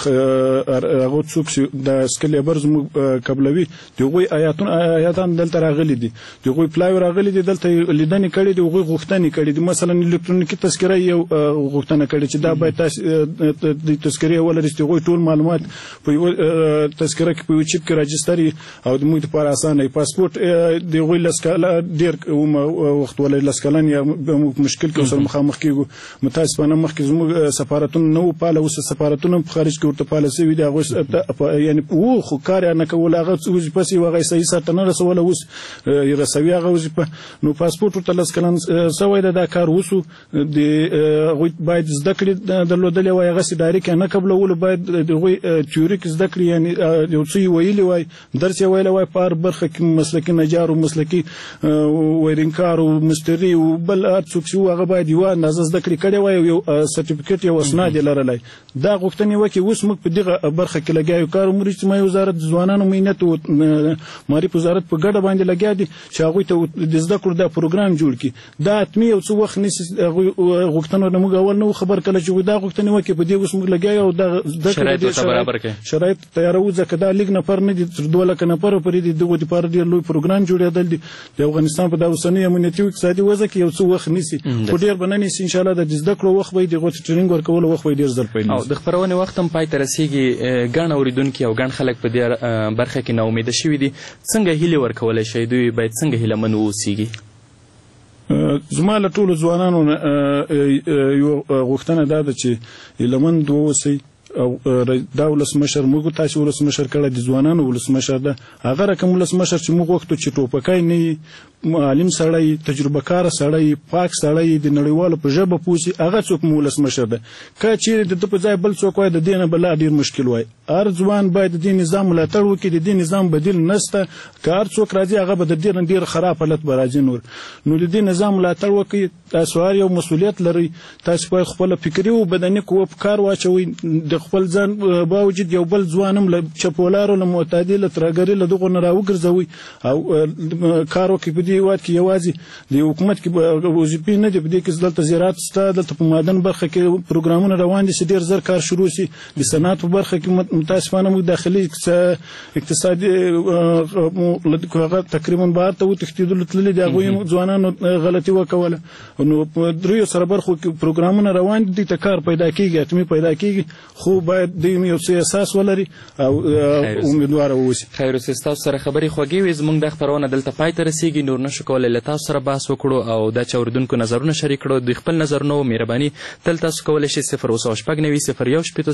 هغه څوک چې د سکل لیبر زموږ قبلوي د هغوی ایاتان دلته راغلي دي د هغوی پلایو راغلي دي دلته لیدنې کړې دي هغوی غوښتنې کړې دي مثلا الکترونیکي تذکره یو غوښتنه کړې چې دا باید تاسو د تذکرې ولرئ چې هغوی ټول معلومات په یوه تذکره کې په یو چیپ کې راجستر او د موږ دپاره اسانه پاسپورټ د هغوی لس کاله ډېر وخت ولري لس کلن یا مشکل کې سره مخامخ کېږو متاسفانه مخکې زموږ سفارتونه نه وو پاله اوس سفارتونه په خارج کې ورته پاله شوي دي هغوی یعنې وو خو کار یې نه کول هغه وظیفه چې هغه یې صحیح سرته نه رسوله اوس یې رسوي هغه وظیفه نو پاسپورټ ورته لس کلن شوی ده دا کار وسو د هغوی باید زده کړې درلودلې وای هغسې ډایرکټ یې نه قبلولو باید د هغوی تیوریک زده کړې یعنې یو څه یې ویلي وای درس یې ویلی وای په هر برخه کې مسلکي نجار او مسلکي ویرینګکار او مستري او بل هر څوک چې و هغه باید یوه اندازه زده کړې کړې وای یو سرټیفیکټ یو اسناد یې لرلی دا غوښتنې وکړي اوس موږ په دغه برخه کې لګیا یو کار عمر اجتماعي وزارت د ځوانانو معینت او معرف وزارت په ګډه باندې لګیا دي چې هغوی ته د زده کړو دا پروګرام جوړ کړي دا حتمي یو څه وخت نیسي هغوی غوښتنو نه موږ اول نه وو خبر کله چې دا غوښتنې وکړي په دې اوس موږ لګیا یو دا شرایط تیارو ځکه دا لږ نفر نه دي تر 2 لکه نفرو پورې د دغو دپاره ډېر لوی پروګرام جوړېدل دي د افغانستان په دا اوسنۍ امنیتي او اقتصادي وضع کې یو څه وخت نیسي خو ډېر به نه نیسي انشاءالله د زده کړو وخت به یې د هغو ټریننګ ورکولو وخت به یې ډېر زر پیل
او د خپرونې وخت هم پای ته رسېږي ګڼ اورېدونکي او ګڼ خلک په دې برخه کې ناامیده شوي دي څنګه هیلې ورکولی شئ دوی باید څنګه هیله من واوسېږي؟
زما له ټولو ځوانانو یوه غوښتنه دا ده چې هیلهمند واوسئ او دا ولسمشر موږ تاسې ولسمشر کړی د ځوانانو ولسمشر ده هغه رقم ولسمشر چې موږ غوښتو چې ټوپکی نه وي معلم سړی تجربه کاره سړی پاک سړی د نړیوالو په ژبه پوه شي هغه څوک مو ولسمشر ده که چیرې د ده په ځای بل څوک وای د دې نه به لا ډېر مشکل وای هر ځوان باید د دې نظام ملاتړ وکړي د دې نظام بدیل نشته که هر څوک راځي هغه به د ډېر نه ډېر خراب حالت به راځي نور نو د دې نظام ملاتړ وکړي تاسو هر یو مسؤلیت لرئ تاسو باید خپله فکري او بدني قوه په کار واچوئ د خپل ځان باوجود یو بل ځوان هم له چپولارو له معتادي له ترهګرۍ له دغو نه راوګرځوئ او کار وکړي په دې هېواد کې یوازې د حکومت کې وظیفې نه دي په دې کې دلته زراعت شته دلته په معدن برخه کې پروګرامونه روان دي چې ډېر زر کار شروع شي د صنعت په برخه کې متاسفانه موږ داخلي اقتصادي هغه تقریبا بهر ته وتښتېدلو تللي دي هغوی ځوانانو غلطي وکوله نو په دریو سره برخو کې پروګرامونه روان دي دوی ته کار پیدا کېږي حتمي پیدا کېږي خو باید دوی یو څه احساس ولري او امیدواره واوسي.
خیر اوسې ستاسو سره خبرې خوږې وې زموږ دا خپرونه دلته پای ته رسېږي نور نشو کولی له تاسو سره بحث وکړو او دا چې اورېدونکو نظرونه شریک کړو دوی خپل نظرونه و مهرباني تل تاسو کولی شئ 0 اوسه 6 90 01 شپېته